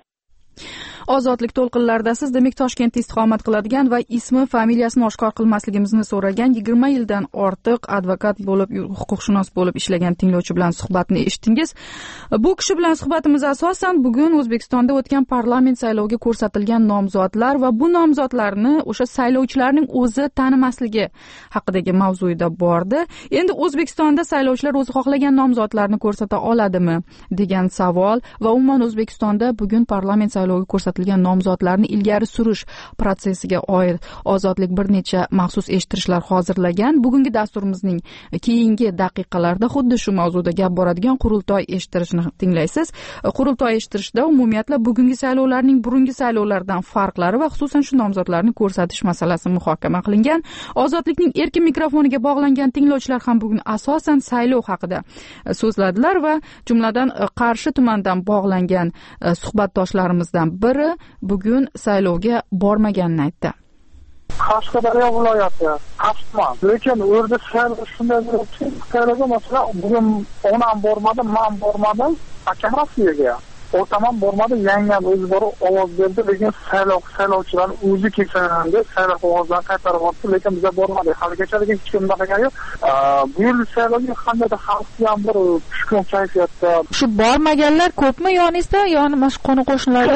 Ozodlik to'lqinlaridasiz, demak Toshkentda istiqomat qiladigan va ismi, familiyasini oshkor qilmasligimizni so'ragan 20 yildan ortiq advokat bo'lib, huquqshunos bo'lib ishlagan tinglovchi bilan suhbatni eshitdingiz. Bu kishi bilan suhbatimiz asosan bugun O'zbekistonda o'tgan parlament sayloviga ko'rsatilgan nomzodlar va bu nomzodlarni o'sha saylovchilarning o'zi tanimasligi haqidagi mavzuda bordi. Endi O'zbekistonda saylovchilar o'zi xohlagan nomzodlarni ko'rsata oladimi degan savol va umuman O'zbekistonda bugun parlament sayloviga ko'rsatilgan nomzodlarni ilgari surish protsessiga oid Ozodlik bir necha maxsus eshittirishlar hozirlagan. Bugungi dasturimizning keyingi daqiqalarida xuddi shu mavzuda gap boradigan qurultoy eshittirishni tinglaysiz. Qurultoy eshittirishda umumiyatla bugungi saylovlarning burungi saylovlardan farqlari va xususan shu nomzodlarni ko'rsatish masalasi muhokama qilingan. Ozodlikning erkin mikrofoniga bog'langan tinglovchilar ham bugun asosan saylov haqida so'zladilar va jumladan Qarshi tumanidan bog'langan suhbatdoshlarimizdan biri bugun saylovga bormaganini aytdi. Qashqadaryo viloyati, Qashqman. Lekin o'rda saylov shunday bo'libki, saylovga masalan bugun onam bormadi, men bormadim, akam Rossiyaga. O tamam bormadi, yangam o'zi borib ovoz berdi, lekin saylovchilarning o'zi kelsa deb saylov ovozlarini qaytarib oldi, lekin biz bormadik. Haligacha hech kim bunaqa yo'q. Bu yil saylovga qandaydir xalq ham bir tushkun kayfiyatda. Shu bormaganlar ko'pmi yoningizda, yoni qo'ni qo'shnilarda?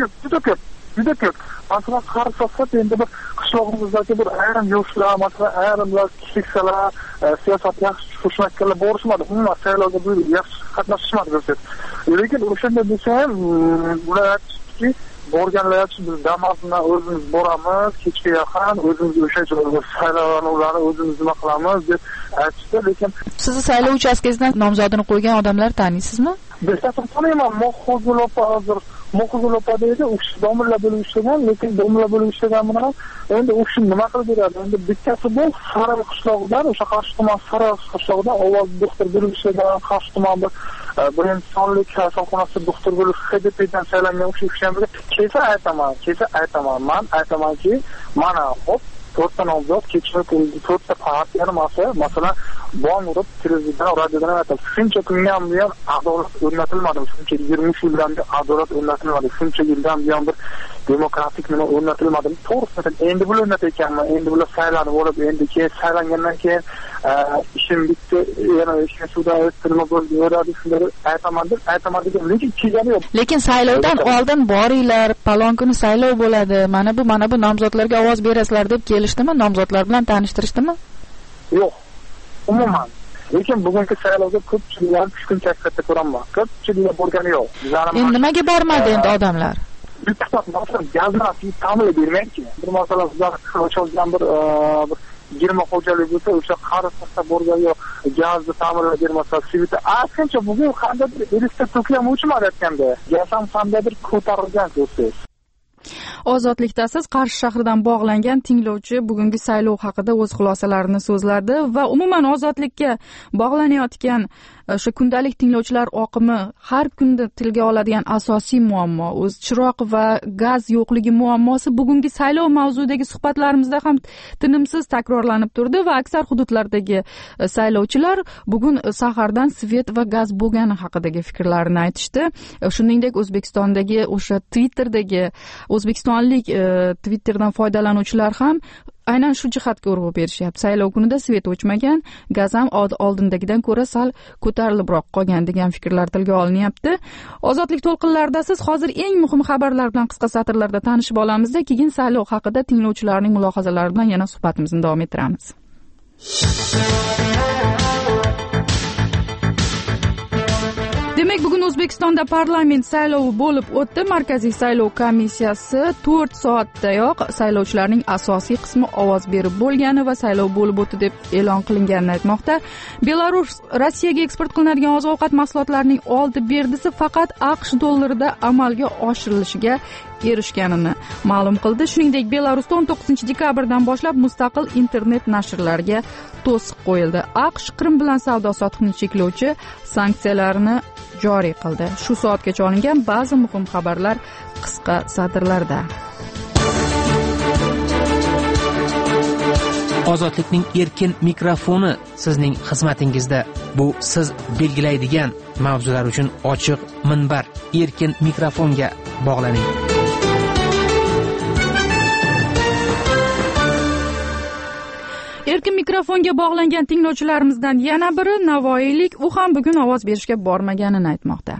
Juda ko'p. Masalan, qarasaqsa endi bir qishlog'imizdagi bir ayrim yoshlar, masalan, ayrimlar keksalar, siyosat yaxshi tushunadiganlar borishmadi. Umuman saylovga bu yaxshi qatnashishmadi bo'lsa. Lekin o'shanda bo'lsa ham ular aytdiki, borganlar biz Damas'dan o'zimiz boramiz, kechga yaqin o'zimiz o'sha joyga saylovlarni o'zimiz nima qilamiz deb aytishdi. Lekin sizni saylov uchastkasidan nomzodini qo'ygan odamlar taniysizmi? Biz taniyman, Mo'xuzuloppa deydi, u kishi domla bo'lib ishlagan, lekin domla bo'lib ishlagan bilan endi u kishi nima qilib beradi? Endi bittasi bu Saroy qishlog'idan, o'sha Qarshi tuman Saroy qishlog'idan ovoz doktor bo'lib ishlagan, Qarshi tuman birinchi sonli kasalxonasi doktor bo'lib HDPdan saylangan o'sha kishilarga kelsa aytaman. Men aytamanki, mana hop 4 ta nomzod kechira 4 ta partiyani masalan bong urib televiziyadan radiodan aytadi. Shuncha kundan buyon adolat o'rnatilmadi. Shuncha 20 yildan buyon adolat o'rnatilmadi. Shuncha yildan buyon bir demokratik nima o'rnatilmadi. To'g'risi endi bular o'rnatayotganman. Endi bular saylanib olib, endi keyin saylangandan keyin ishim bitdi, yana ishga suvdan o'tdi, nima bo'ldi, yoradi, shunday aytaman degan, lekin kelgani yo'q. Lekin saylovdan oldin boringlar, palon kuni saylov bo'ladi. Mana bu nomzodlarga ovoz berasizlar deb kelishdimi? Nomzodlar bilan tanishtirishdimi? Yo'q. Umuman. Lekin bugungi saylovga ko'pchiliklar tushkun kayfiyatda ko'raman. Ko'pchiliklar borgani yo'q. Endi nimaga bormadi endi odamlar? Masalan, gazni ta'minlab bermaydi. Bir masalan, sizlar o'chilgan bir girma xo'jalik bo'lsa, o'sha qarasaqda borgan yo'q, gazni ta'minlab bermasa, sveti. Aksincha bugun qandaydir elektrotoklar o'chmayotganda, gaz ham qandaydir ko'tarilgan ko'rsangiz. Ozodlikdasiz Qarshi shahridan bog'langan tinglovchi bugungi saylov haqida o'z xulosalarini so'zladi va umuman ozodlikka bog'lanayotgan o'sha kundalik tinglovchilar oqimi har kunda tilga oladigan asosiy muammo o'z chiroq va gaz yo'qligi muammosi bugungi saylov mavzudagi suhbatlarimizda ham tinimsiz takrorlanib turdi va aksar hududlardagi saylovchilar bugun sahardan svet va gaz bo'lgani haqidagi fikrlarini aytishdi. Shuningdek O'zbekistondagi o'sha Twitter'dagi o'zbekistonlik Twitterdan foydalanuvchilar ham aynan shu jihatga urg'u berishyapti. Saylov kunida svet o'chmagan, gaz ham oldindagidan ko'ra sal ko'tarilibroq qolgan degan fikrlar tilga olinyapti. Ozodlik to'lqinlarida siz hozir eng muhim xabarlar bilan qisqa satrlarda tanishib olamizda, keyin saylov haqida tinglovchilarning mulohazalari bilan yana suhbatimizni davom ettiramiz. Demak, bugun O'zbekistonda parlament saylovi bo'lib o'tdi. Markaziy saylov komissiyasi 4 soatdayoq saylovchilarning asosiy qismi ovoz berib bo'lgani va saylov bo'lib o'tdi deb e'lon qilinganini aytmoqda. Belarus Rossiyaga eksport qilinadigan oziq-ovqat mahsulotlarining oldi berdisi faqat AQSh dollarida amalga oshirilishiga erishganini ma'lum qildi. Shuningdek, Belarusda 19 dekabrdan boshlab mustaqil internet nashrlarga to'siq qo'yildi. AQSh Qrim bilan savdo-sotiqni cheklovchi sanksiyalarni joriy qildi. Shu soatgacha olingan ba'zi muhim xabarlar qisqa satrlarda. Ozodlikning erkin mikrofoni sizning xizmatingizda. Bu siz belgilaydigan mavzular uchun ochiq minbar. Erkin mikrofonga bog'laning. Erkin mikrofonga bog'langan tinglovchilarimizdan yana biri navoiylik, u ham bugun ovoz berishga bormaganini aytmoqda.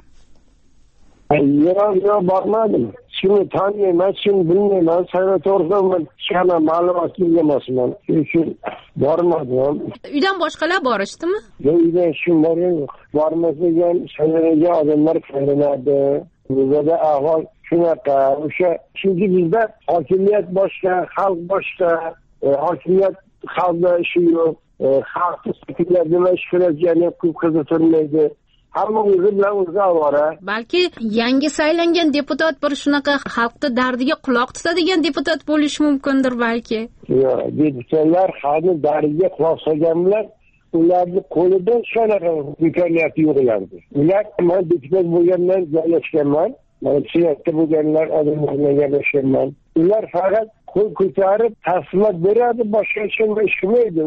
Yo'q, bormadim. Shuni taniyman, shuni bilmayman. Saylov to'g'risida hech ma'lumot emasman. Shuning bormadim. Uydan boshqalar borishdimi? Yo'q, uydan kim borgan yo'q. Bormasa ham saylovga odamlar kelinadi. Bizda ahvol shunaqa. O'sha chunki bizda hokimiyat boshqa, xalq boshqa, hokimiyat xalqda ishi yo'q, xalqni sekinlar nima ish qilayotgani ko'p qiziqtirmaydi. Hamma o'zi bilan o'zi avora. Balki yangi saylangan deputat bir shunaqa xalqni dardiga quloq tutadigan deputat bo'lishi mumkindir balki. Yo'q, deputatlar xalqni dardiga quloq solganlar, ularni qo'lida shunaqa imkoniyati yo'q edi. Ular men deputat bo'lgandan joylashganman, men siyosatda bo'lganlar odamlar bilan gaplashganman. Ular faqat qo'l ko'tarib tasdiqlab beradi, boshqa hech qanday ish qilmaydi.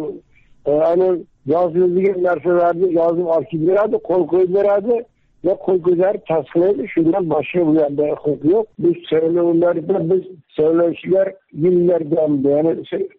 Ana yoziladigan narsalarni yozib olib beradi, qo'l qo'yib beradi va qo'l ko'tarib tasdiqlaydi. Shundan boshqa bu yerda huquq yo'q. Biz saylovlarda biz saylovchilar yillardan beri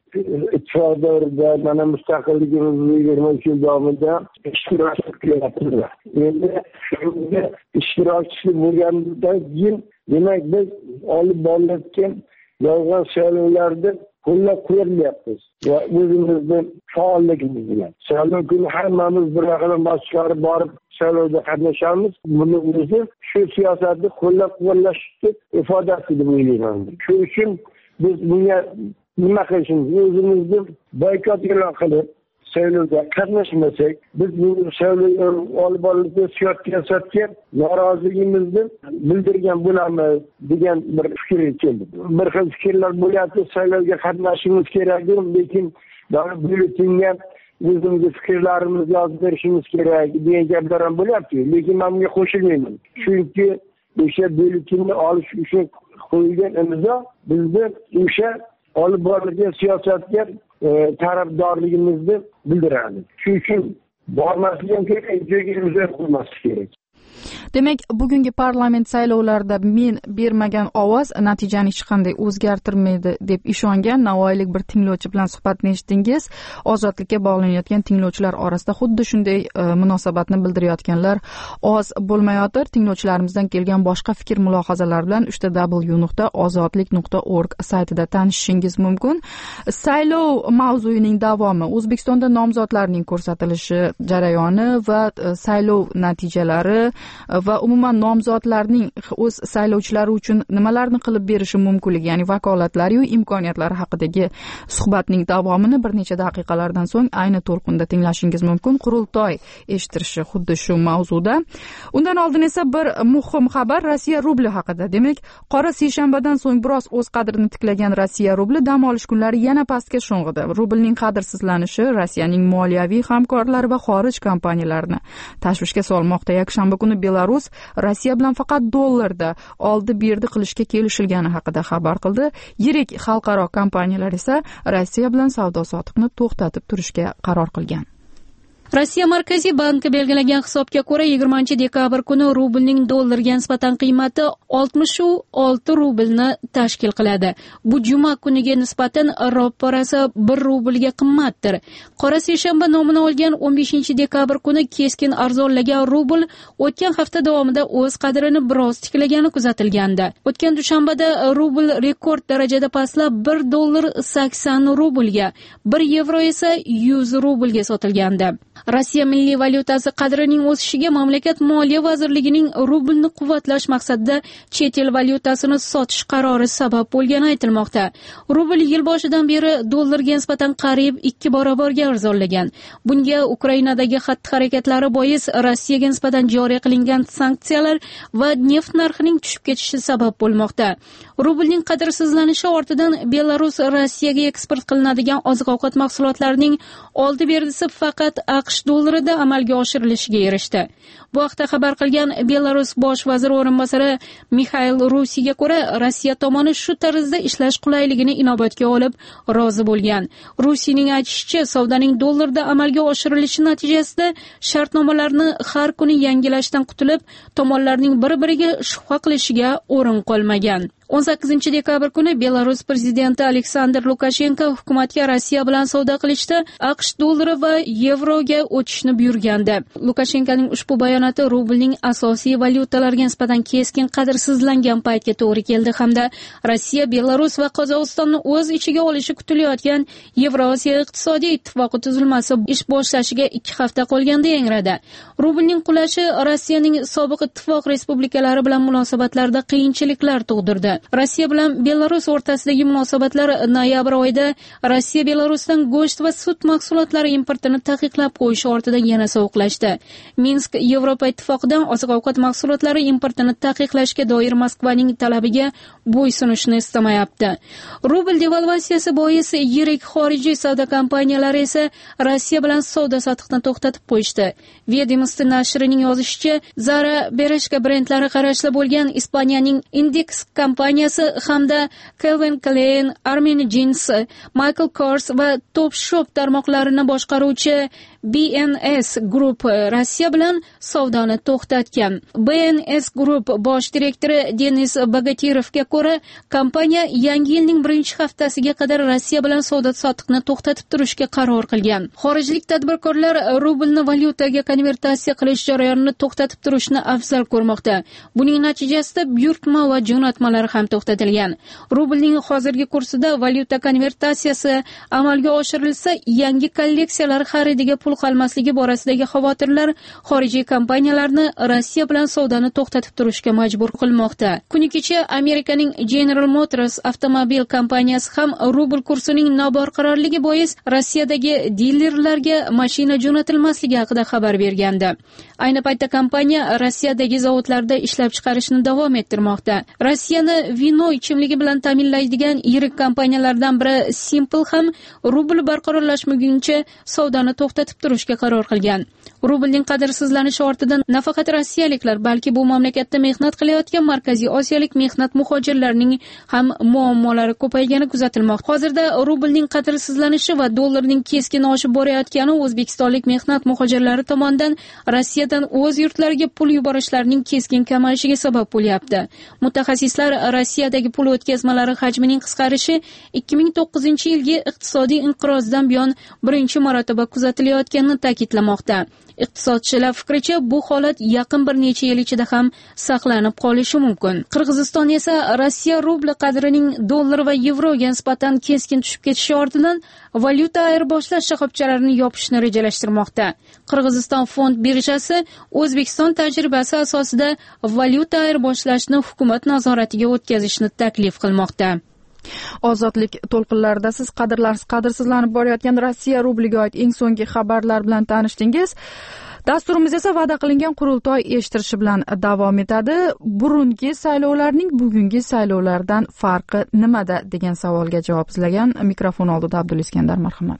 ittifoq davrida mana mustaqilligimizning 20 yil davomida ishtirok qilyapmiz. Endi shunga ishtirokchi bo'lgandan keyin demak biz olib borilayotgan yolg'on saylovlarda qo'llab-quvvatlayapmiz va o'zimizni faolligimiz bilan saylov kuni hammamiz bir raqam boshqarib borib saylovda qatnashamiz. Buni o'zi shu siyosatni qo'llab-quvvatlashni ifodasi deb o'ylayman. Shuning uchun biz bunga nima qilishimiz, o'zimizni boykot e'lon qilib saylovda qatnashmasak, biz bu saylov olib borilgan siyosatga noroziligimizni bildirgan bo'lamiz degan bir fikrga keldik. Bir xil fikrlar bo'lyapti, saylovga qatnashishimiz kerak, lekin byulletenga o'zimizning fikrlarimizni yozib berishimiz kerak degan gaplar ham bo'lyapti. Lekin men bunga qo'shilmayman. Chunki o'sha byulletenni olish uchun qo'yilgan imzo bizni o'sha olib borilgan siyosatga tarafdorligimizni bildiradi. Shuning uchun bormaslik ham kerak, joyga imzo qo'ymaslik kerak. Demak, bugungi parlament saylovlarida men bermagan ovoz natijani hech qanday o'zgartirmaydi deb ishongan navoiylik bir tinglovchi bilan suhbatni eshitdingiz. Ozodlikka bog'lanayotgan tinglovchilar orasida xuddi shunday munosabatni bildirayotganlar oz bo'lmayotir. Tinglovchilarimizdan kelgan boshqa fikr mulohazalar bilan www.ozodlik.org saytida tanishishingiz mumkin. Saylov mavzuining davomi, O'zbekistonda nomzodlarning ko'rsatilishi jarayoni va saylov natijalari va umuman nomzodlarning o'z saylovchilari uchun nimalarni qilib berishi mumkinligi, ya'ni vakolatlari va imkoniyatlari haqidagi suhbatning davomini bir necha daqiqalardan so'ng ayni to'lqinda tinglashingiz mumkin. Qurultoy eshittirishi xuddi shu mavzuda. Undan oldin esa bir muhim xabar Rossiya rubli haqida. Demak, qora seshanbadan so'ng biroz o'z qadrini tiklagan Rossiya rubli dam olish kunlari yana pastga sho'ng'idi. Rublning qadrsizlanishi Rossiyaning moliyaviy hamkorlari va xorij kompaniyalarini tashvishga solmoqda. Yakshanba kuni Belarus Rossiya bilan faqat dollarda oldi-berdi qilishga kelishilgani haqida xabar qildi. Yirik xalqaro kompaniyalar esa Rossiya bilan savdo-sotiqni to'xtatib turishga qaror qilgan. Rossiya Markaziy banki belgilagan hisobga ko'ra 20-dekabr kuni rublning dollarga nisbatan qiymati 66 rublni tashkil qiladi. Bu juma kuniga nisbatan ro'parasi 1 rublga qimmatdir. Qora seshanba nomini olgan 15-dekabr kuni keskin arzonlagan rubl o'tgan hafta davomida o'z qadrini biroz tiklagani kuzatilgandi. O'tgan dushanbada rubl rekord darajada pastlab 1 dollar 80 rublga, 1 yevro esa 100 rublga sotilgandi. Rossiya milliy valyutasi qadrining o'sishiga mamlakat moliya vazirligining rublni quvvatlash maqsadida chet el valyutasini sotish qarori sabab bo'lgani aytilmoqda. Rubl yil boshidan beri dollarga nisbatan qariyb 2 barobarga arzonlagan. Bunga Ukrainadagi xatti-harakatlari bois Rossiyaga nisbatan joriy qilingan sanksiyalar va neft narxining tushib ketishi sabab bo'lmoqda. Rublning qadrsizlanishi ortidan Belarus Rossiyaga eksport qilinadigan oziq-ovqat mahsulotlarining oldi-berdisi faqat AQSh dollarida amalga oshirilishiga erishdi. Bu haqda xabar qilgan Belarus bosh vaziri o'rinbosari Mixail Rusiga ko'ra, Rossiya tomoni shu tarzda ishlash qulayligini inobatga olib rozi bo'lgan. Rusiyaning aytishicha, savdoning dollarda amalga oshirilishi natijasida shartnomalarni har kuni yangilashdan qutulib, tomonlarning bir-biriga shubha qilishiga o'rin qolmagan. 18-dekabr kuni Belarus prezidenti Aleksandr Lukashenko hukumatga Rossiya bilan savdo qilishda AQSh dollari va yevroga o'tishni buyurgandi. Lukashenkoning ushbu bayonoti rublning asosiy valyutalarga nisbatan keskin qadrsizlangan paytga to'g'ri keldi hamda Rossiya, Belarus va Qozog'istonni o'z ichiga olishi kutilayotgan Yevrosiyo iqtisodiy ittifoqi tuzilmasi ish boshlashiga 2 hafta qolganda yangradi. Rublning qulashi Rossiyaning sobiq ittifoq respublikalari bilan munosabatlarda qiyinchiliklar tug'dirdi. Rossiya bilan Belarus o'rtasidagi munosabatlar noyabr oyida Rossiya Belarusdan go'sht va sut mahsulotlari importini taqiqlab qo'yish ortidan yana sovuqlashdi. Minsk Yevropa ittifoqidan oziq-ovqat mahsulotlari importini taqiqlashga doir Moskvaning talabiga bo'ysunishni istamayapti. Rubl devalvatsiyasi bois yirik xorijiy savdo kompaniyalari esa Rossiya bilan savdo-sotiqni to'xtatib qo'yishdi. Vedomosti nashrining yozishicha, Zara, Bereshka brendlari qarashli bo'lgan Ispaniyaning Index kompaniyasi hamda Calvin Klein, Armani Jeans, Michael Kors va Topshop tarmoqlarini boshqaruvchi BNS Group Rossiya bilan savdoni to'xtatgan. BNS Group bosh direktori Denis Bogatirovga ko'ra, kompaniya yangi yilning 1-haftasiga qadar Rossiya bilan savdo-sotiqni to'xtatib turishga qaror qilgan. Xorijlik tadbirkorlar rublni valyutaga konvertatsiya qilish jarayonini to'xtatib turishni afzal ko'rmoqda. Buning natijasida buyurtma va jo'natmalar ham to'xtatilgan. Rublning hozirgi kursida valyuta konvertatsiyasi amalga oshirilsa, yangi kolleksiyalar xaridiga pul qolmasligi borasidagi xavotirlar xorijiy kompaniyalarni Rossiya bilan savdoni to'xtatib turishga majbur qilmoqda. Kuni kecha Amerikaning General Motors avtomobil kompaniyasi ham rubl kursining nobarqarorligi bois Rossiyadagi dilerlarga mashina jo'natilmasligi haqida xabar bergandi. Ayni paytda kompaniya Rossiyadagi zavodlarda ishlab chiqarishni davom ettirmoqda. Rossiyani vino ichimligi bilan ta'minlaydigan yirik kompaniyalardan biri Simple ham rubl barqarorlashmaguncha savdoni to'xtatib turishga qaror qilgan. Rublning qadrsizlanishi ortidan nafaqat rossiyaliklar, balki bu mamlakatda mehnat qilayotgan Markaziy Osiyolik mehnat muhojirlarining ham muammolari ko'paygani kuzatilmoqda. Hozirda rublning qadrsizlanishi va dollarning keskin oshib borayotgani o'zbekistonlik mehnat muhojirlari tomonidan Rossiyadan o'z yurtlariga pul yuborishlarining keskin kamayishiga sabab bo'lyapti. Mutaxassislar Rossiyadagi pul o'tkazmalari hajmining qisqarishi 2009-yilgi iqtisodiy inqirozdan buyon birinchi marotaba kuzatilayotganini ta'kidlamoqda. Iqtisodchilar fikricha, bu holat yaqin bir necha yil ichida ham saqlanib qolishi mumkin. Qirg'iziston esa Rossiya rubli qadrining dollar va yevroga nisbatan keskin tushib ketishi ortidan valyuta ayirboshlash shoxobchalarini yopishni rejalashtirmoqda. Qirg'iziston fond birjasi O'zbekiston tajribasi asosida valyuta ayirboshlashni hukumat nazoratiga o'tkazishni taklif qilmoqda. Ozodlik to'lqinlarida siz qadrsizlanib borayotgan Rossiya rubliga oid eng so'nggi xabarlar bilan tanishdingiz. Dasturimiz esa va'da qilingan qurultoy eshittirishi bilan davom etadi. Burungi saylovlarning bugungi saylovlardan farqi nimada degan savolga javob izlagan mikrofon oldida Abdul Iskandar, marhamat.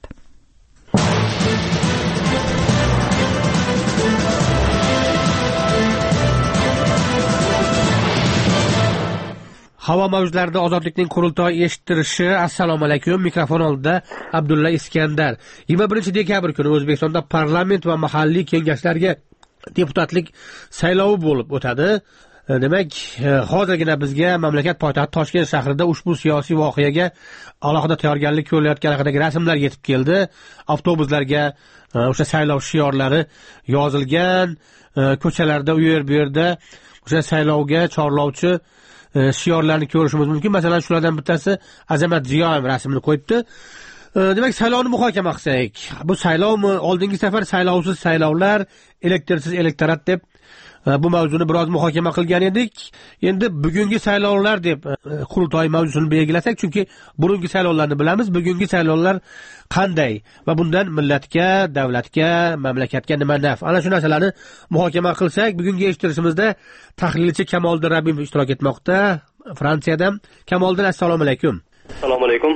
Havo mavjlarida ozodlikning qurultoy eshittirishi. Assalomu alaykum. Mikrofon oldida Abdulla Iskandar. 21 dekabr kuni O'zbekistonda parlament va mahalliy kengashlarga deputatlik saylovi bo'lib o'tadi. Demak, hozirgina bizga mamlakat poytaxti Toshkent shahrida ushbu siyosiy voqeaga alohida tayyorgarlik ko'rilayotgani haqidagi rasmlar yetib keldi. Avtobuslarga o'sha saylov shiorlari yozilgan, ko'chalarda u yer bu yerda o'sha saylovga chorlovchi shiorlarni ko'rishimiz mumkin. Masalan, shulardan bittasi Azamat Ziyoyev rasmini qo'yibdi. Demak, saylovni muhokama qilsak, bu saylovmi, oldingi safar saylovsiz saylovlar, elektrsiz elektorat deb bu mavzuni biroz muhokama qilgan edik. Endi bugungi saylovlar deb qurultoy mavzusini belgilasak, chunki burungi saylovlarni bilamiz, bugungi saylovlar qanday va bundan millatga, davlatga, mamlakatga nima naf? Ana shu narsalarni muhokama qilsak, bugungi eshittirishimizda tahlilchi Kamoliddin Rabimov ishtirok etmoqda Fransiyadan. Kamoliddin, assalomu alaykum. Assalomu alaykum.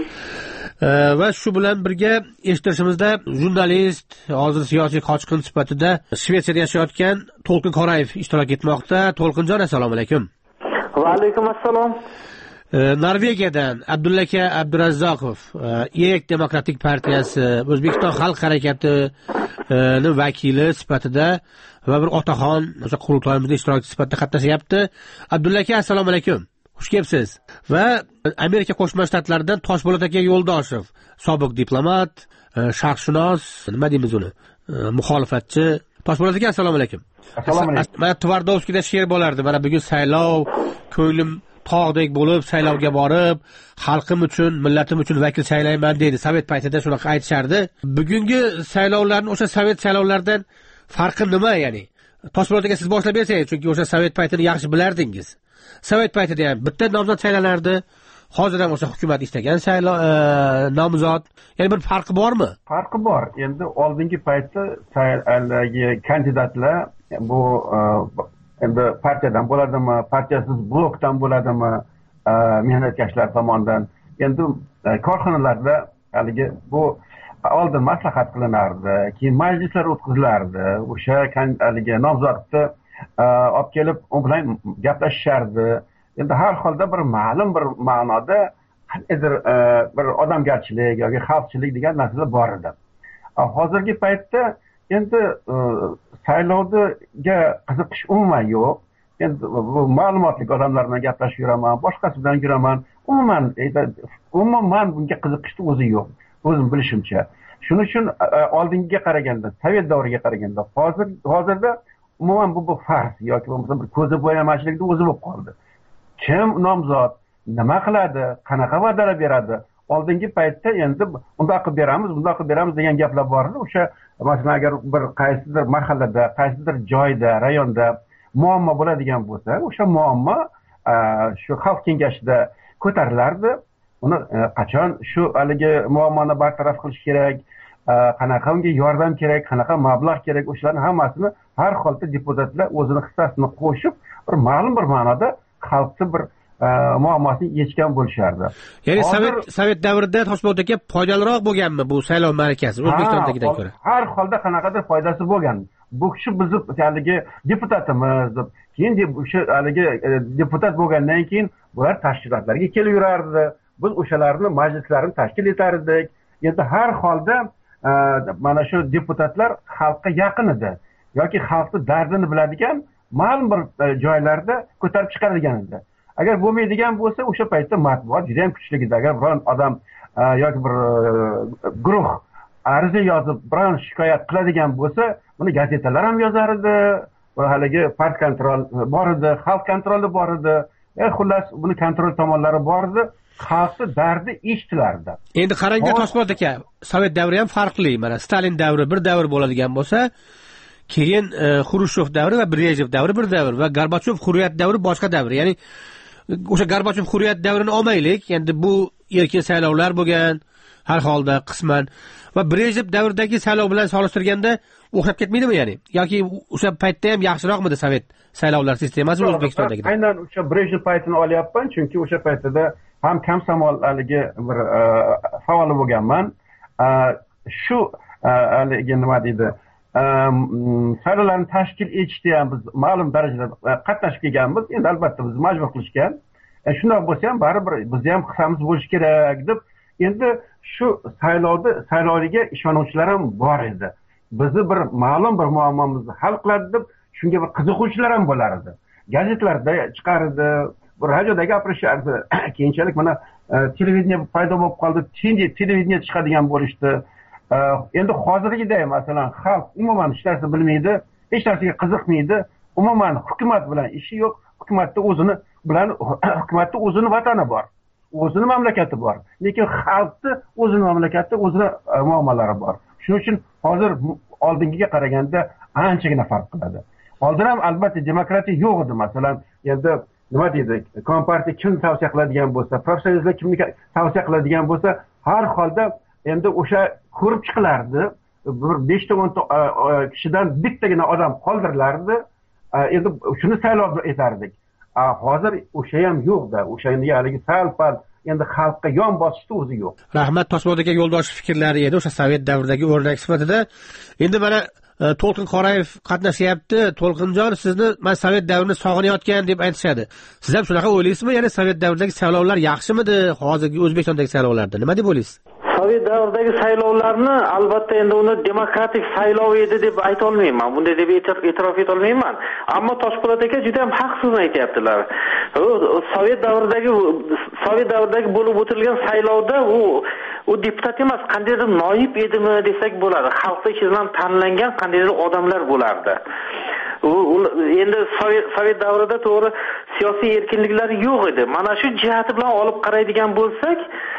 Va shu bilan birga eshittirishimizda jurnalist, hozir siyosiy qochqin sifatida Shvetsiyada yashayotgan To'lqin Qorayev ishtirok etmoqda. To'lqinjon, assalomu alaykum. Va alaykum assalom. Norvegiyadan Abdullaka Abdurazzaqov, EEK Demokratik partiyasi, O'zbekiston xalq harakati vakili sifatida va bir otaxon o'sha qurultoyimizda ishtirokchi sifatida qatnashyapti. Abdullaka, assalomu alaykum. Xush kelibsiz. Va Amerika Qo'shma Shtatlaridan Toshpo'lat aka Yo'ldoshev, sobiq diplomat, sharqshunos, nima deymiz uni, muxolifatchi. Toshpo'lat aka, assalomu alaykum. Assalomu alaykum. Mana Tvardovskida she'r bo'lardi. Mana bugun saylov, ko'nglim tog'dek bo'lib saylovga borib, xalqim uchun, millatim uchun vakil saylayman deydi. Sovet paytida shunaqa aytishardi. Bugungi saylovlarning o'sha sovet saylovlaridan farqi nima, ya'ni? Toshpo'lat aka, siz boshlab bersangiz, chunki o'sha sovet paytini yaxshi bilardingiz. Sovet paytida ham bitta nomzod saylanardi. Hozir ham o'sha hukumat istagan nomzod. Ya'ni bir farqi bormi? Farqi bor. Endi oldingi paytda kandidatlar bu endi partiyadan bo'ladimi, partiyasiz blokdan bo'ladimi, mehnatkashlar tomonidan. Endi korxonalarda haligi bu oldin maslahat qilinardi, keyin majlislar o'tkazilardi. O'sha haligi nomzodni olib kelib u bilan gaplashishardi. Endi har holda bir ma'lum bir ma'noda qandaydir bir odamgarchilik yoki xalqchilik degan narsalar bor edi. Hozirgi paytda endi saylovga qiziqish umuman yo'q. Endi bu ma'lumotli odamlar bilan gaplashib yuraman, boshqasi bilan yuraman. Umuman bunga qiziqishni o'zi yo'q, o'zim bilishimcha. Shuning uchun oldingiga qaraganda, sovet davriga qaraganda hozirda umuman bu farz yoki bo'lmasa bir ko'zi bo'yamachilikni o'zi bo'lib qoldi. Kim nomzod nima qiladi, qanaqa va'dalar beradi? Oldingi paytda endi bunday qilib beramiz degan gaplar bor edi. O'sha masalan agar bir qaysidir mahallada, qaysidir joyda, rayonda muammo bo'ladigan bo'lsa, o'sha muammo shu xalq kengashida ko'tarilardi. Uni qachon shu haligi muammoni bartaraf qilish kerak, qanaqa unga yordam kerak, qanaqa mablag' kerak, o'shalarni hammasini har holda deputatlar o'zini hissasini qo'shib, bir ma'lum bir ma'noda xalqni bir muammosini yechgan bo'lishardi. Ya'ni sovet davrida Toshpo'lat aka foydaliroq bo'lganmi bu saylov ma'rakasi O'zbekistondagidan ko'ra? Har holda qanaqadir foydasi bo'lgan. Bu kishi bizni haligi deputatimiz deb, keyin o'sha haligi deputat bo'lgandan keyin bular tashkilotlarga kelib yurardi. Biz o'shalarni majlislarini tashkil etardik. Endi har holda mana shu deputatlar xalqqa yaqin edi yoki xalqni dardini biladigan ma'lum bir joylarda ko'tarib chiqaradigan edi. Agar bo'lmaydigan bo'lsa, o'sha paytda matbuot juda ham kuchli edi. Agar biron odam yoki bir guruh ariza yozib biron shikoyat qiladigan bo'lsa, buni gazetalar ham yozar edi, va haligi part kontrol bor edi, xalq kontroli bor edi. Xullas, buni kontrol tomonlari bor edi. Xalqning dardi eshitilardi. Endi qaranglar Toshpo'lat aka, Sovet davri ham farqli. Mana Stalin davri bir davr bo'ladigan bo'lsa, keyin Xrushchev davri va Brejnev davri bir davr va Gorbachev hurriyat davri boshqa davr. Ya'ni o'sha Gorbachev hurriyat davrini olmaylik. Endi bu erkin saylovlar bo'lgan, har holda qisman va Brejnev davridagi saylov bilan solishtirganda o'xshab ketmaydimi ya'ni? Yoki o'sha paytda ham yaxshiroqmidi Sovet saylovlar sistemasi O'zbekistondagi? Aynan o'sha Brejnev paytini olyapman, chunki o'sha paytda ham komsomol haligi bir faoli bo'lganman. Shu haligi nima deydi? Saylovlarni tashkil etishda ham biz ma'lum darajada qatnashib kelganmiz. Endi albatta biz majbur qilishgan. Shunday bo'lsa ham baribir biz ham hissamiz bo'lishi kerak deb, endi shu saylovga ishonuvchilar ham bor edi. Bizni bir ma'lum bir muammomizni hal qiladi deb shunga bir qiziquvchilar ham bo'lar edi. Gazetlarda chiqar edi, radioda gapirishardi. Keyinchalik mana televideniya paydo bo'lib qoldi, televideniya chiqadigan bo'lishdi. Endi hozirgiday masalan xalq umuman hech narsa bilmaydi, hech narsaga qiziqmaydi, umuman hukumat bilan ishi yo'q. Hukumatda o'zini vatani bor, o'zini mamlakati bor, lekin xalqni o'zini mamlakati, o'zini muammolari bor. Shuning uchun hozir oldingiga qaraganda anchagina farq qiladi. Oldin ham albatta demokratiya yo'q edi. Masalan, endi nima deydi, kompartiya kimni tavsiya qiladigan bo'lsa, profsiyonallar kimni tavsiya qiladigan bo'lsa, har holda endi o'sha ko'rib chiqilardi. Bir 5-10 kishidan bittagina odam qoldirilardi. Endi shuni saylov etardik. Hozir o'sha ham yo'q-da. O'sha endi haligi sal-pal endi xalqqa yon bosishni o'zi yo'q. Rahmat Toshpo'lat aka yo'ldosh fikrlari edi o'sha Sovet davridagi o'rnak sifatida. Endi mana To'lqin Qorayev qatnashyapti. To'lqinjon, sizni men Sovet davrini sog'inayotgan deb aytishadi. Siz ham shunaqa o'ylaysizmi? Ya'ni Sovet davridagi saylovlar yaxshimidi hozirgi O'zbekistondagi saylovlardan? Nima deb o'ylaysiz? Sovet davridagi saylovlarni albatta endi uni demokratik saylov edi deb ayta olmayman. Bunday deb e'tirof eta olmayman. Ammo Toshpo'lat aka juda ham haqsiz aytayaptilar. Sovet davridagi bo'lib o'tilgan saylovda u deputat emas, qandaydir noyib edimi desak bo'ladi. Xalq ichidan tanlangan qandaydir odamlar bo'lardi. Endi Sovet davrida to'g'ri siyosiy erkinliklar yo'q edi. Mana shu jihati bilan olib qaraydigan bo'lsak,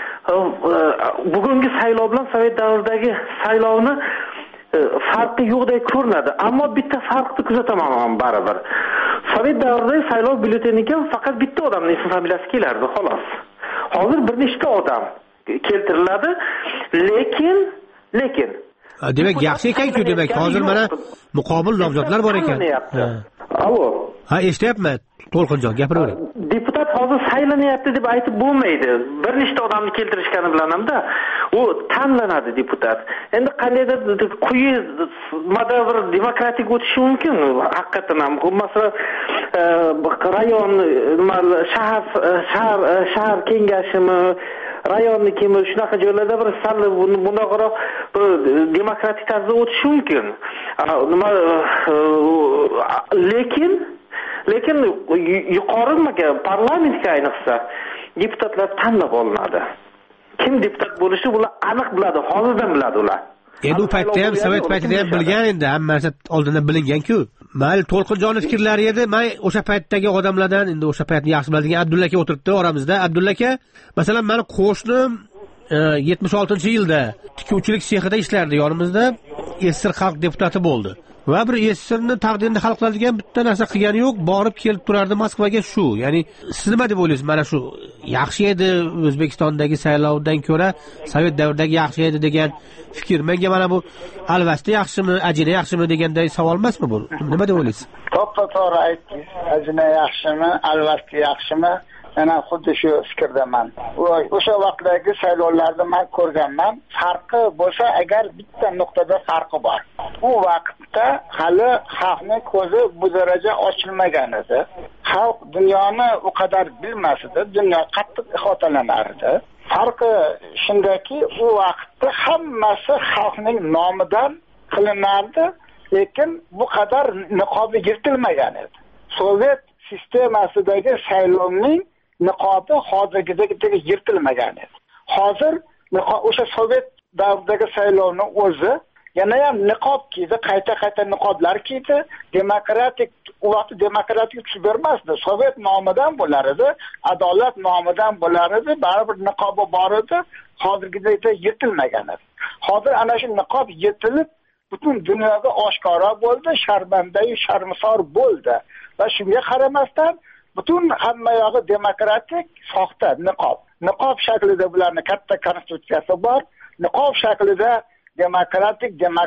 bugungi saylov bilan Sovet davridagi saylovni farqi yo'qdek ko'rinadi. Ammo bitta farqni kuzataman baribir. Sovet davridagi saylov byulleteniga faqat bitta odamning ismi familiyasi kelardi, xolos. Hozir bir nechta odam keltiriladi, lekin demak yaxshi ekan-ku, demak hozir mana muqobil nomzodlar bor ekan. Alo. Ha, eshityapman. To'lqinjon, gapiravering. Deputat hozir saylanyapti deb aytib bo'lmaydi. Bir nechta odamni keltirishgani bilan hamda u tanlanadi deputat. Endi qandaydir quyi bir demokratik o'tishi mumkin. Haqiqatan ham masalan rayon shahar kengashimi, rayonni kimi shunaqa joylarda bir sal bunaqaroq demokratik tarzda o'tishi mumkin. Lekin yuqoriga parlamentga ayniqsa deputatlar tanlab olinadi. Kim deputat bo'lishi bular aniq biladi, hozirdan biladi ular. Endi u paytda ham Sovet paytida ham bilgan, endi hamma narsa oldindan bilingan-ku. Mayli, To'lqinjonov fikrlari edi. Men o'sha paytdagi odamlardan, endi o'sha paytni yaxshi biladigan Abdulla aka o'tiribdi oramizda. Abdulla aka, masalan, meni qo'shnim 76-yilda tikuvchilik sexida ishlardi yonimizda. SSR xalq deputati bo'ldi. Va bir SSRni taqdirini hal qiladigan bitta narsa qilgani yo'q, borib kelib turardi Moskvaga shu. Ya'ni siz nima deb o'ylaysiz? Mana shu yaxshi edi O'zbekistondagi saylovdan ko'ra Sovet davridagi yaxshi edi degan fikr. Menga mana bu alvasti yaxshimi, ajina yaxshimi deganday savol emasmi bu? Nima deb o'ylaysiz? To'g'ri aytdingiz. Ajina yaxshimi, alvasti yaxshimi? Mana xuddi shu fikrdaman. O'sha vaqtdagi saylovlarni men ko'rganman. Farqi bo'lsa, agar bitta nuqtada farqi bor. U vaqtda hali xalqning ko'zi bu daraja ochilmagan edi. Xalq dunyoni u qadar bilmas edi, dunyo qattiq iholalanardi. Farqi shundaki, u vaqtda hammasi xalqning nomidan qilinardi, lekin bu qadar niqobi yirtilmagan edi. Sovet sistemasidagi saylovning niqobi hozirgidek yirtilmagan edi. Hozir o'sha Sovet davridagi saylovni o'zi yana ham niqob kiydi, qayta niqoblar kiydi. Demokratik, u vaqt demokratik tushib bermasdi. Sovet nomidan bo'lar edi, adolat nomidan bo'lar edi, baribir niqobi bor edi. Hozirgidek yetilmagan edi. Hozir ana shu niqob yetilib butun dunyoga oshkora bo'ldi, sharmandayu sharmisor bo'ldi. Va shunga qaramasdan butun hamma yog'i demokratik soxta niqob. Niqob shaklida bularning katta konstitutsiyasi bor. Niqob shaklida demokratik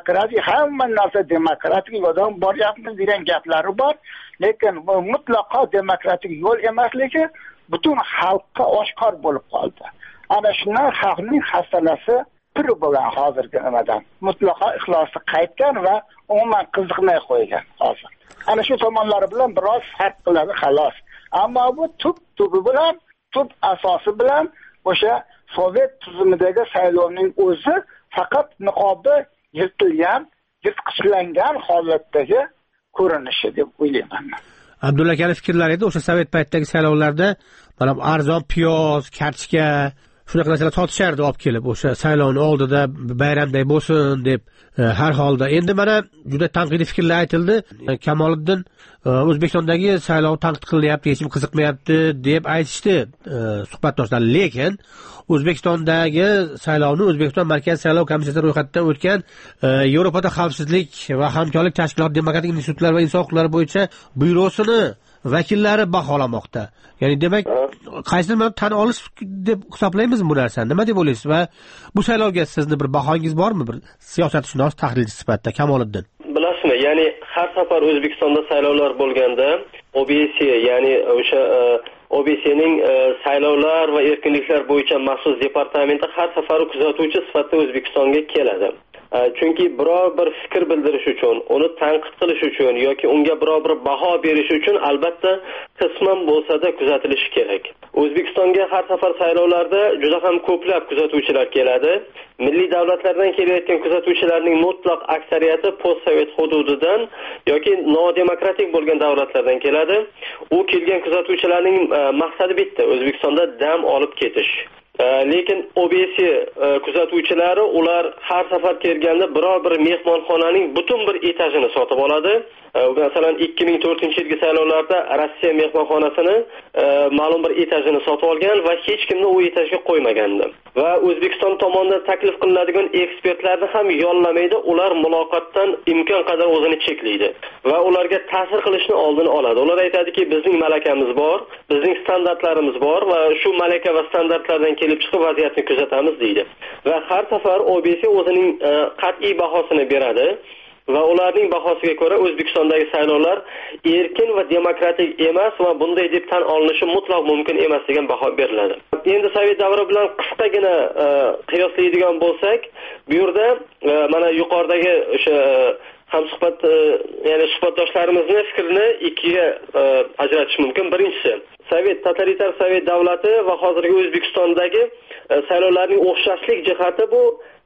hamma narsa demokratik yo'ldan boryapmiz degan gaplari bor. Lekin bu mutlaqo demokratik yo'l emasligi butun xalqqa oshkor bo'lib qoldi. Ana shundan xalqning xastalasi pir bo'lgan hozirgi nimadan. Mutlaqo ixlosi qaytgan va umuman qiziqmay qo'ygan hozir. Ana shu tomonlari bilan biroz farq qiladi xolos. Ammo bu tubi bilan, tub asosi bilan o'sha sovet tuzumidagi saylovning o'zi faqat niqobi yirtilgan, yirtqichlangan holatdagi ko'rinishi deb o'ylayman. Abdulla aka fikrlari edi o'sha sovet paytidagi saylovlarda mana arzon piyoz, kartoshka shunaqa narsalar sotishardi olib kelib o'sha saylovni oldida bayramday bo'lsin deb. Har holda endi mana juda tanqidiy fikrlar aytildi. Kamoliddin O'zbekistondagi saylov tanqid qilinyapti, hech kim qiziqmayapti deb aytishdi suhbatdoshlar. Lekin O'zbekistondagi saylovni O'zbekiston Markaziy saylov komissiyasi ro'yxatidan o'tgan Yevropada xavfsizlik va hamkorlik tashkiloti demokratik institutlar va inson huquqlari bo'yicha byurosini vakillari baholamoqda. Ya'ni demak, qaysidir mana tan olish deb hisoblaymiz bu narsani. Nima deb o'ylaysiz va bu saylovga sizni bir bahongiz bormi, bir siyosatshunos, tahlilchi sifatida Kamoliddin? Bilasizmi, ya'ni har safar O'zbekistonda saylovlar bo'lganda OBS, ya'ni o'sha OBSning saylovlar va erkinliklar bo'yicha maxsus departamenti har safar kuzatuvchi sifatida O'zbekistonga keladi. Chunki biror bir fikr bildirish uchun, uni tanqid qilish uchun yoki unga biror bir baho berish uchun albatta qisman bo'lsa-da kuzatilishi kerak. O'zbekistonga har safar saylovlarda juda ham ko'plab kuzatuvchilar keladi. Milliy davlatlardan kelayotgan kuzatuvchilarning mutlaq aksariyati postsovet hududidan yoki nodemokratik bo'lgan davlatlardan keladi. U kelgan kuzatuvchilarning maqsadi bitta, O'zbekistonda dam olib ketish. Lekin OBS kuzatuvchilari ular har safar kelganda biror bir mehmonxonaning butun bir etajini sotib oladi. Masalan 2004-yilgi saylovlarda Rossiya mehmonxonasini ma'lum bir etajini sotib olgan va hech kimni u etajga qo'ymagandi. Va O'zbekiston tomonidan taklif qilinadigan ekspertlarni ham yollamaydi, ular muloqotdan imkon qadar o'zini cheklaydi va ularga ta'sir qilishni oldini oladi. Ular aytadiki, bizning malakamiz bor, bizning standartlarimiz bor va shu malaka va standartlardan kelib chiqib vaziyatni kuzatamiz deydi. Va har safar OBS o'zining qat'iy bahosini beradi. Va ularning bahosiga ko'ra O'zbekistondagi saylovlar erkin va demokratik emas va bunday deb tan olinishi mutlaq mumkin emas degan baho beriladi. Endi sovet davri bilan qisqagina qiyoslaydigan bo'lsak, bu yerda mana yuqoridagi o'sha hamsuhbat ya'ni suhbatdoshlarimizning fikrini ikkiga ajratish mumkin. Birinchisi, totalitar sovet davlati va hozirgi O'zbekistondagi saylovlarning o'xshashlik jihati bu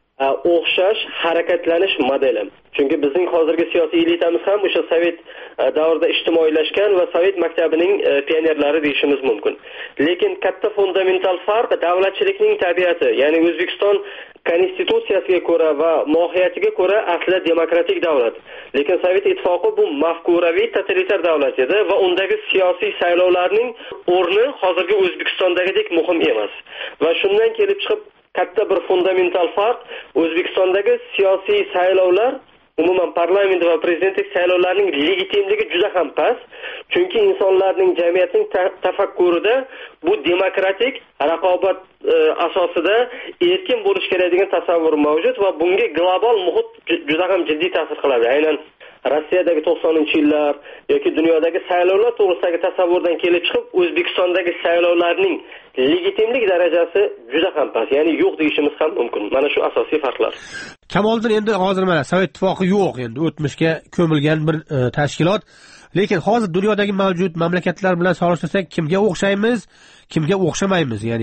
o'xshash harakatlanish modeli. Chunki bizning hozirgi siyosiy elitamiz ham o'sha sovet davrida ijtimoiylashgan va sovet maktabining pionerlari deyishimiz mumkin. Lekin katta fundamental farq davlatchilikning tabiati, ya'ni O'zbekiston konstitutsiyasiga ko'ra va mohiyatiga ko'ra aslida demokratik davlat. Lekin Sovet ittifoqi bu mafkuraviy totalitar davlat edi va undagi siyosiy saylovlarning o'rni hozirgi O'zbekistondagidek muhim emas. Va shundan kelib chiqib katta bir fundamental farq, O'zbekistondagi siyosiy saylovlar, umuman parlament va prezidentlik saylovlarining legitimligi juda ham past. Chunki insonlarning, jamiyatning tafakkurida bu demokratik raqobat asosida erkin bo'lish kerak degan tasavvur mavjud va bunga global muhit juda ham jiddiy ta'sir qiladi. Aynan Rossiyadagi 90-yillar yoki dunyodagi saylovlar to'g'risidagi tasavvurdan kelib chiqib, O'zbekistondagi saylovlarning legitimlik darajasi juda ham past, ya'ni yo'q deyishimiz ham mumkin. Mana shu asosiy farqlar. Kamoliddin, endi hozir mana Sovet ittifoqi yo'q, endi o'tmishga ko'milgan bir tashkilot. Lekin hozir dunyodagi mavjud mamlakatlar bilan solishtirsak, kimga o'xshaymiz, kimga o'xshamaymiz? Ya'ni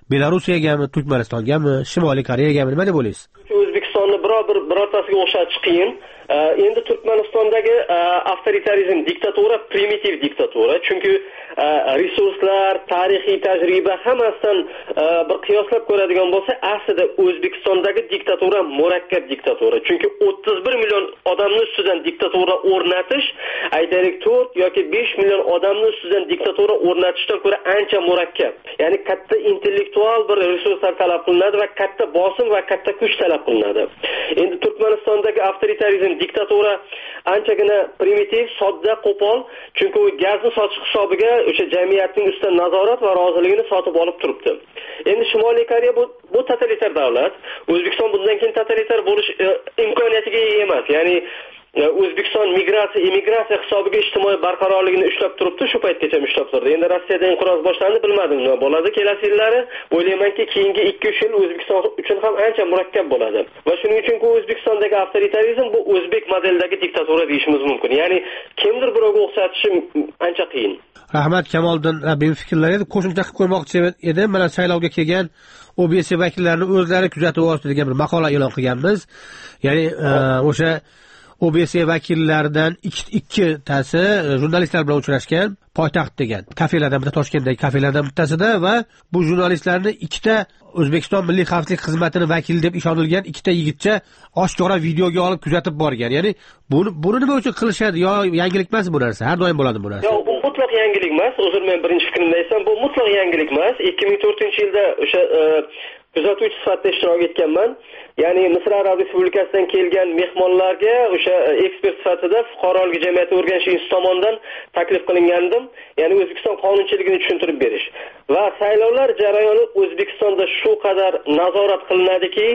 Belarusiyagami, Turkmanistongami, Shimoliy Koreyagami, nima deb o'ylaysiz? O'zbekistonni birortasiga o'xshatish qiyin. Endi Turkmanistondagi avtoritarizm diktatura primitiv diktatura. Chunki resurslar, tarixiy tajriba hammasidan bir qiyoslab ko'radigan bo'lsa, aslida O'zbekistondagi diktatura murakkab diktatura. Chunki 31 million odamning ustidan diktatura o'rnatish, aytaylik 4 yoki 5 million odamning ustidan diktatura o'rnatishdan ko'ra ancha murakkab. Ya'ni katta intellektual bir resurslar talab qilinadi va katta bosim va katta kuch talab qilinadi. Endi Turkmanistondagi avtoritarizm diktatura anchagina primitiv, sodda, qo'pol, chunki u gazni sotish hisobiga o'sha jamiyatning ustidan nazorat va roziligini sotib olib turibdi. Endi Shimoliy Koreya bu totalitar davlat. O'zbekiston bundan keyin totalitar bo'lish imkoniyatiga ega emas. Ya'ni O'zbekiston immigratsiya hisobiga ijtimoiy barqarorligini ushlab turibdi, shu paytgacha ushlab turdi. Endi Rossiyada inqiroz boshlandi, bilmadim nima bo'ladi. Kelasi yillari o'ylaymanki, keyingi 2-3 yil O'zbekiston uchun ham ancha murakkab bo'ladi. Va shuning uchun ku O'zbekistondagi avtoritarizm bu o'zbek modeldagi diktatura deyishimiz mumkin. Ya'ni kimdir birovga o'xshatishi ancha qiyin. Rahmat Kamoliddin Rabbimov fikrlariga qo'shimcha qilib qo'ymoqchi edim. Mana saylovga kelgan OBS vakillarini o'zlari kuzatib olishdi degan bir maqola e'lon qilganmiz. Ya'ni o'sha OBS vakillaridan ikkitasi jurnalistlar bilan uchrashgan, poytaxt degan kafelardan bitta, Toshkentdagi kafelardan bittasida, va bu jurnalistlarni ikkita O'zbekiston Milliy xavfsizlik xizmatining vakili deb ishonilgan ikkita yigitcha oshkora videoga olib kuzatib borgan. Ya'ni buni nima uchun qilishadi? Yo yangilik emas bu narsa? Har doim bo'ladi bu narsa. Yo'q, bu mutlaq yangilik emas. O'zim men birinchi fikrimni aytsam, bu mutlaq yangilik emas. 2004-yilda o'sha kuzatuvchi sifatida ishtirok etganman. Ya'ni Misr Arab Respublikasidan kelgan mehmonlarga o'sha ekspert sifatida fuqarolik jamiyati o'rganish instituti tomonidan taklif qilingandim. Ya'ni O'zbekiston qonunchiligini tushuntirib berish. Va saylovlar jarayoni O'zbekistonda shu qadar nazorat qilinadiki,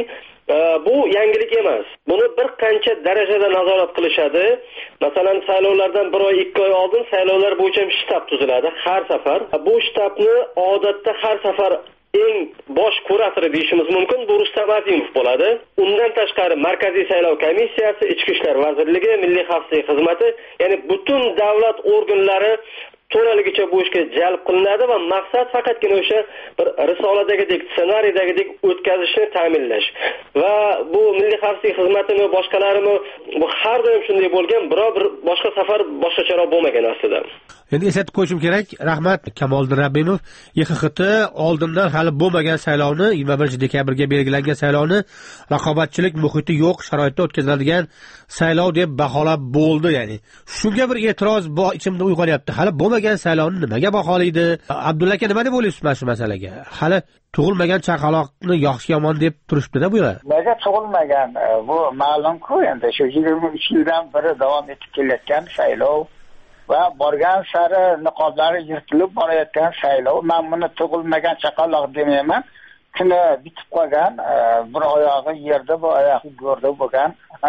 bu yangilik emas. Buni bir qancha darajada nazorat qilishadi. Masalan, saylovlardan 1 oy, 2 oy oldin saylovlar bo'yicha shtab tuziladi har safar. Bu shtabni odatda har safar eng bosh kuratori deyishimiz mumkin, bu Rustam Azimov bo'ladi. Undan tashqari Markaziy saylov komissiyasi, Ichki ishlar vazirligi, Milliy xavfsizlik xizmati, ya'ni butun davlat organlari to'laligicha bu ishga jalb qilinadi va maqsad faqatgina o'sha bir risoladagidek, ssenariydagidek o'tkazishni ta'minlash. Va bu Milliy xavfsizlik xizmatimi, boshqalarimi bu har doim shunday bo'lgan, biroq bir boshqa safar boshqacharoq bo'lmagan aslida. Endi eslatib qo'yishim kerak, rahmat Kamoliddin Rabbimov, YXXT oldindan hali bo'lmagan saylovni, 21-dekabrga belgilangan saylovni raqobatchilik muhiti yo'q sharoitda o'tkaziladigan saylov deb baholab bo'ldi. Ya'ni shunga bir e'tiroz ichimda uyg'onyapti. Hali bo'lmagan saylovni nimaga baholaydi? Abdulla aka nima deb o'ylaysiz mana shu masalaga? Hali tug'ilmagan chaqaloqni yaxshi yomon deb turishdi-da bu yer. Nega tug'ilmagan? Bu ma'lum-ku, endi shu 23 yildan beri davom etib kelayotgan saylov va borgan sari niqoblari yirtilib borayotgan saylov. Men buni tug'ilmagan chaqaloq demayman. Kuni bitib qolgan, bir oyog'i yerda, bir oyog'i go'rda bo'lgan,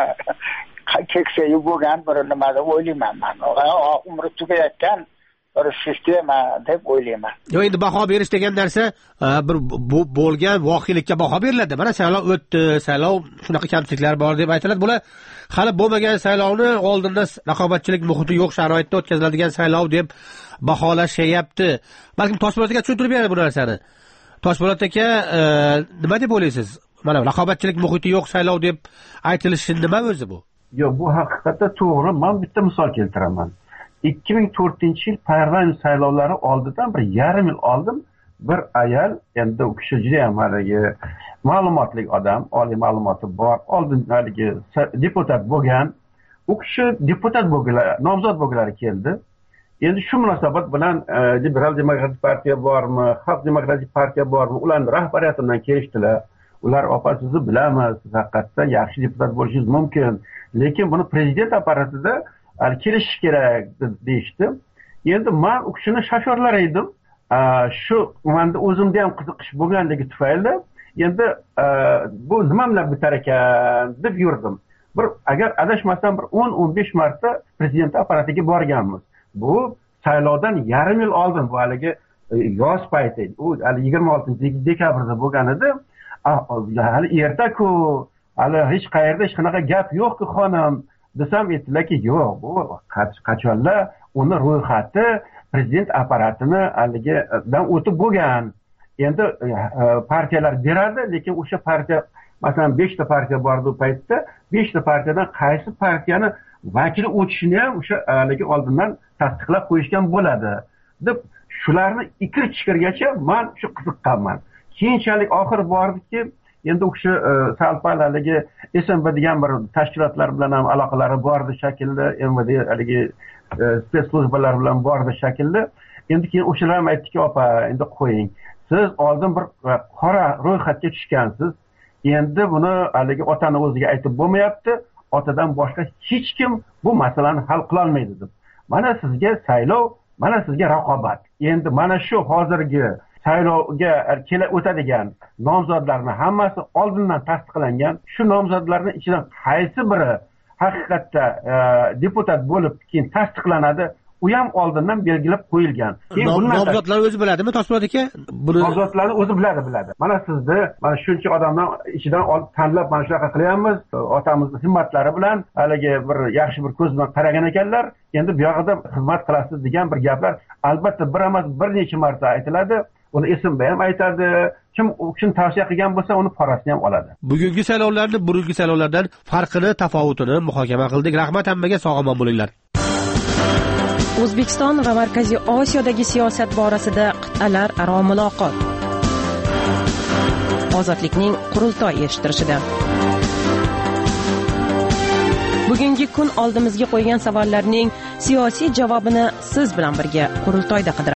keksayib bo'lgan bir nima deb o'ylayman men. Umri tugayotgan bir sistema deb o'ylayman. Yo'q, endi baho berish degan narsa bir bo'lgan voqelikka baho beriladi. Mana saylov o'tdi, saylov shunaqa kamchiliklar bor deb aytiladi. Bular hali bo'lmagan saylovni oldindan raqobatchilik muhiti yo'q sharoitda o'tkaziladigan saylov deb baholashyapti. Balkim Toshpo'lat aka tushuntirib beradi bu narsani. Toshpo'lat aka nima deb o'ylaysiz? Mana raqobatchilik muhiti yo'q saylov deb aytilishi nima o'zi bu? Yo'q, bu haqiqatda to'g'ri. Men bitta misol keltiraman. 2004-yil parlament saylovlari oldidan bir yarim yil oldin bir ayol, endi u kishi juda ham haligi ma'lumotli odam, oliy ma'lumoti bor, oldin haligi deputat bo'lgan, u kishi deputat bo'lganlar, nomzod bo'lganlari keldi. Endi shu munosabat bilan Liberal demokratik partiya bormi, Xalq demokratik partiya bormi, ularning rahbariyatidan kelishdilar. Ular opa sizni bilamiz, haqiqatdan yaxshi deputat bo'lishingiz mumkin, lekin buni prezident apparatida kelishish kerak deyishdi. Endi men u kishini shofyorlar edim. Shu menda o'zimda ham qiziqish bo'lganligi tufayli endi bu nima bilan bitar ekan deb yurdim. Bir agar adashmasam bir 10-15 marta prezident apparatiga borganmiz. Bu saylovdan yarim yil oldin, bu haligi yoz payti, u hali 26-dekabrda bo'lgan edi. Hali erta-ku, hali hech qayerda hech qanaqa gap yo'q-ku xonim desam, aytdilarki, yo'q, bu qachonlar uni ro'yxati prezident apparatini haligidan o'tib bo'lgan. endi partiyalar beradi, lekin o'sha partiya, masalan 5 ta partiya bor bu paytda, 5 ta partiyadan qaysi partiyani vakili o'tishini ham o'sha haligi oldindan tasdiqlab qo'yishgan bo'ladi deb shularni ikir-chikirgacha men shu qiziqqanman. Keyinchalik oxiri bordiki, endi o'sha salpal haligi SMB degan bir tashkilotlar bilan ham aloqalari bordi shakilda, MVD haligi spetsslujbalar bilan bordi shakilda. Endi keyin o'shalar ham aytdiki, opa, endi qo'ying. Siz oldin bir qora ro'yxatga tushgansiz. Endi buni haligi otani o'ziga aytib bo'lmayapti. Otadan boshqa hech kim bu masalani hal qila olmaydi deb. Mana sizga saylov, mana sizga raqobat. Endi mana shu hozirgi saylovga o'tadigan nomzodlarning hammasi oldindan tasdiqlangan. Shu nomzodlarning ichidan qaysi biri haqiqatda deputat bo'lib keyin tasdiqlanadi, u ham oldindan belgilab qo'yilgan. Nomzodlar o'zi biladimi, Toshpo'lat aka? Nomzodlarni o'zi biladi. Mana sizni, mana shuncha odamdan ichidan olib tanlab mana shunaqa qilyapmiz. Otamizning himmatlari bilan haligi bir yaxshi bir ko'z bilan qaragan ekanlar. Endi bu yoqda xizmat qilasiz degan bir gaplar albatta bir emas, bir necha marta aytiladi. Uni esimda ham aytadi. Kim uchun tavsiya qilgan bo'lsa, uni parasini ham oladi. Bugungi saylovlarni burungi saylovlardan farqini, tafovutini muhokama qildik. Rahmat hammaga, sog'-omon bo'linglar. O'zbekiston va Markaziy Osiyodagi siyosat borasida qit'alar aro muloqot. Ozodlikning qurultoy eshittirishida. Bugungi kun oldimizga qo'ygan savollarning siyosiy javobini siz bilan birga qurultoyda qidiramiz.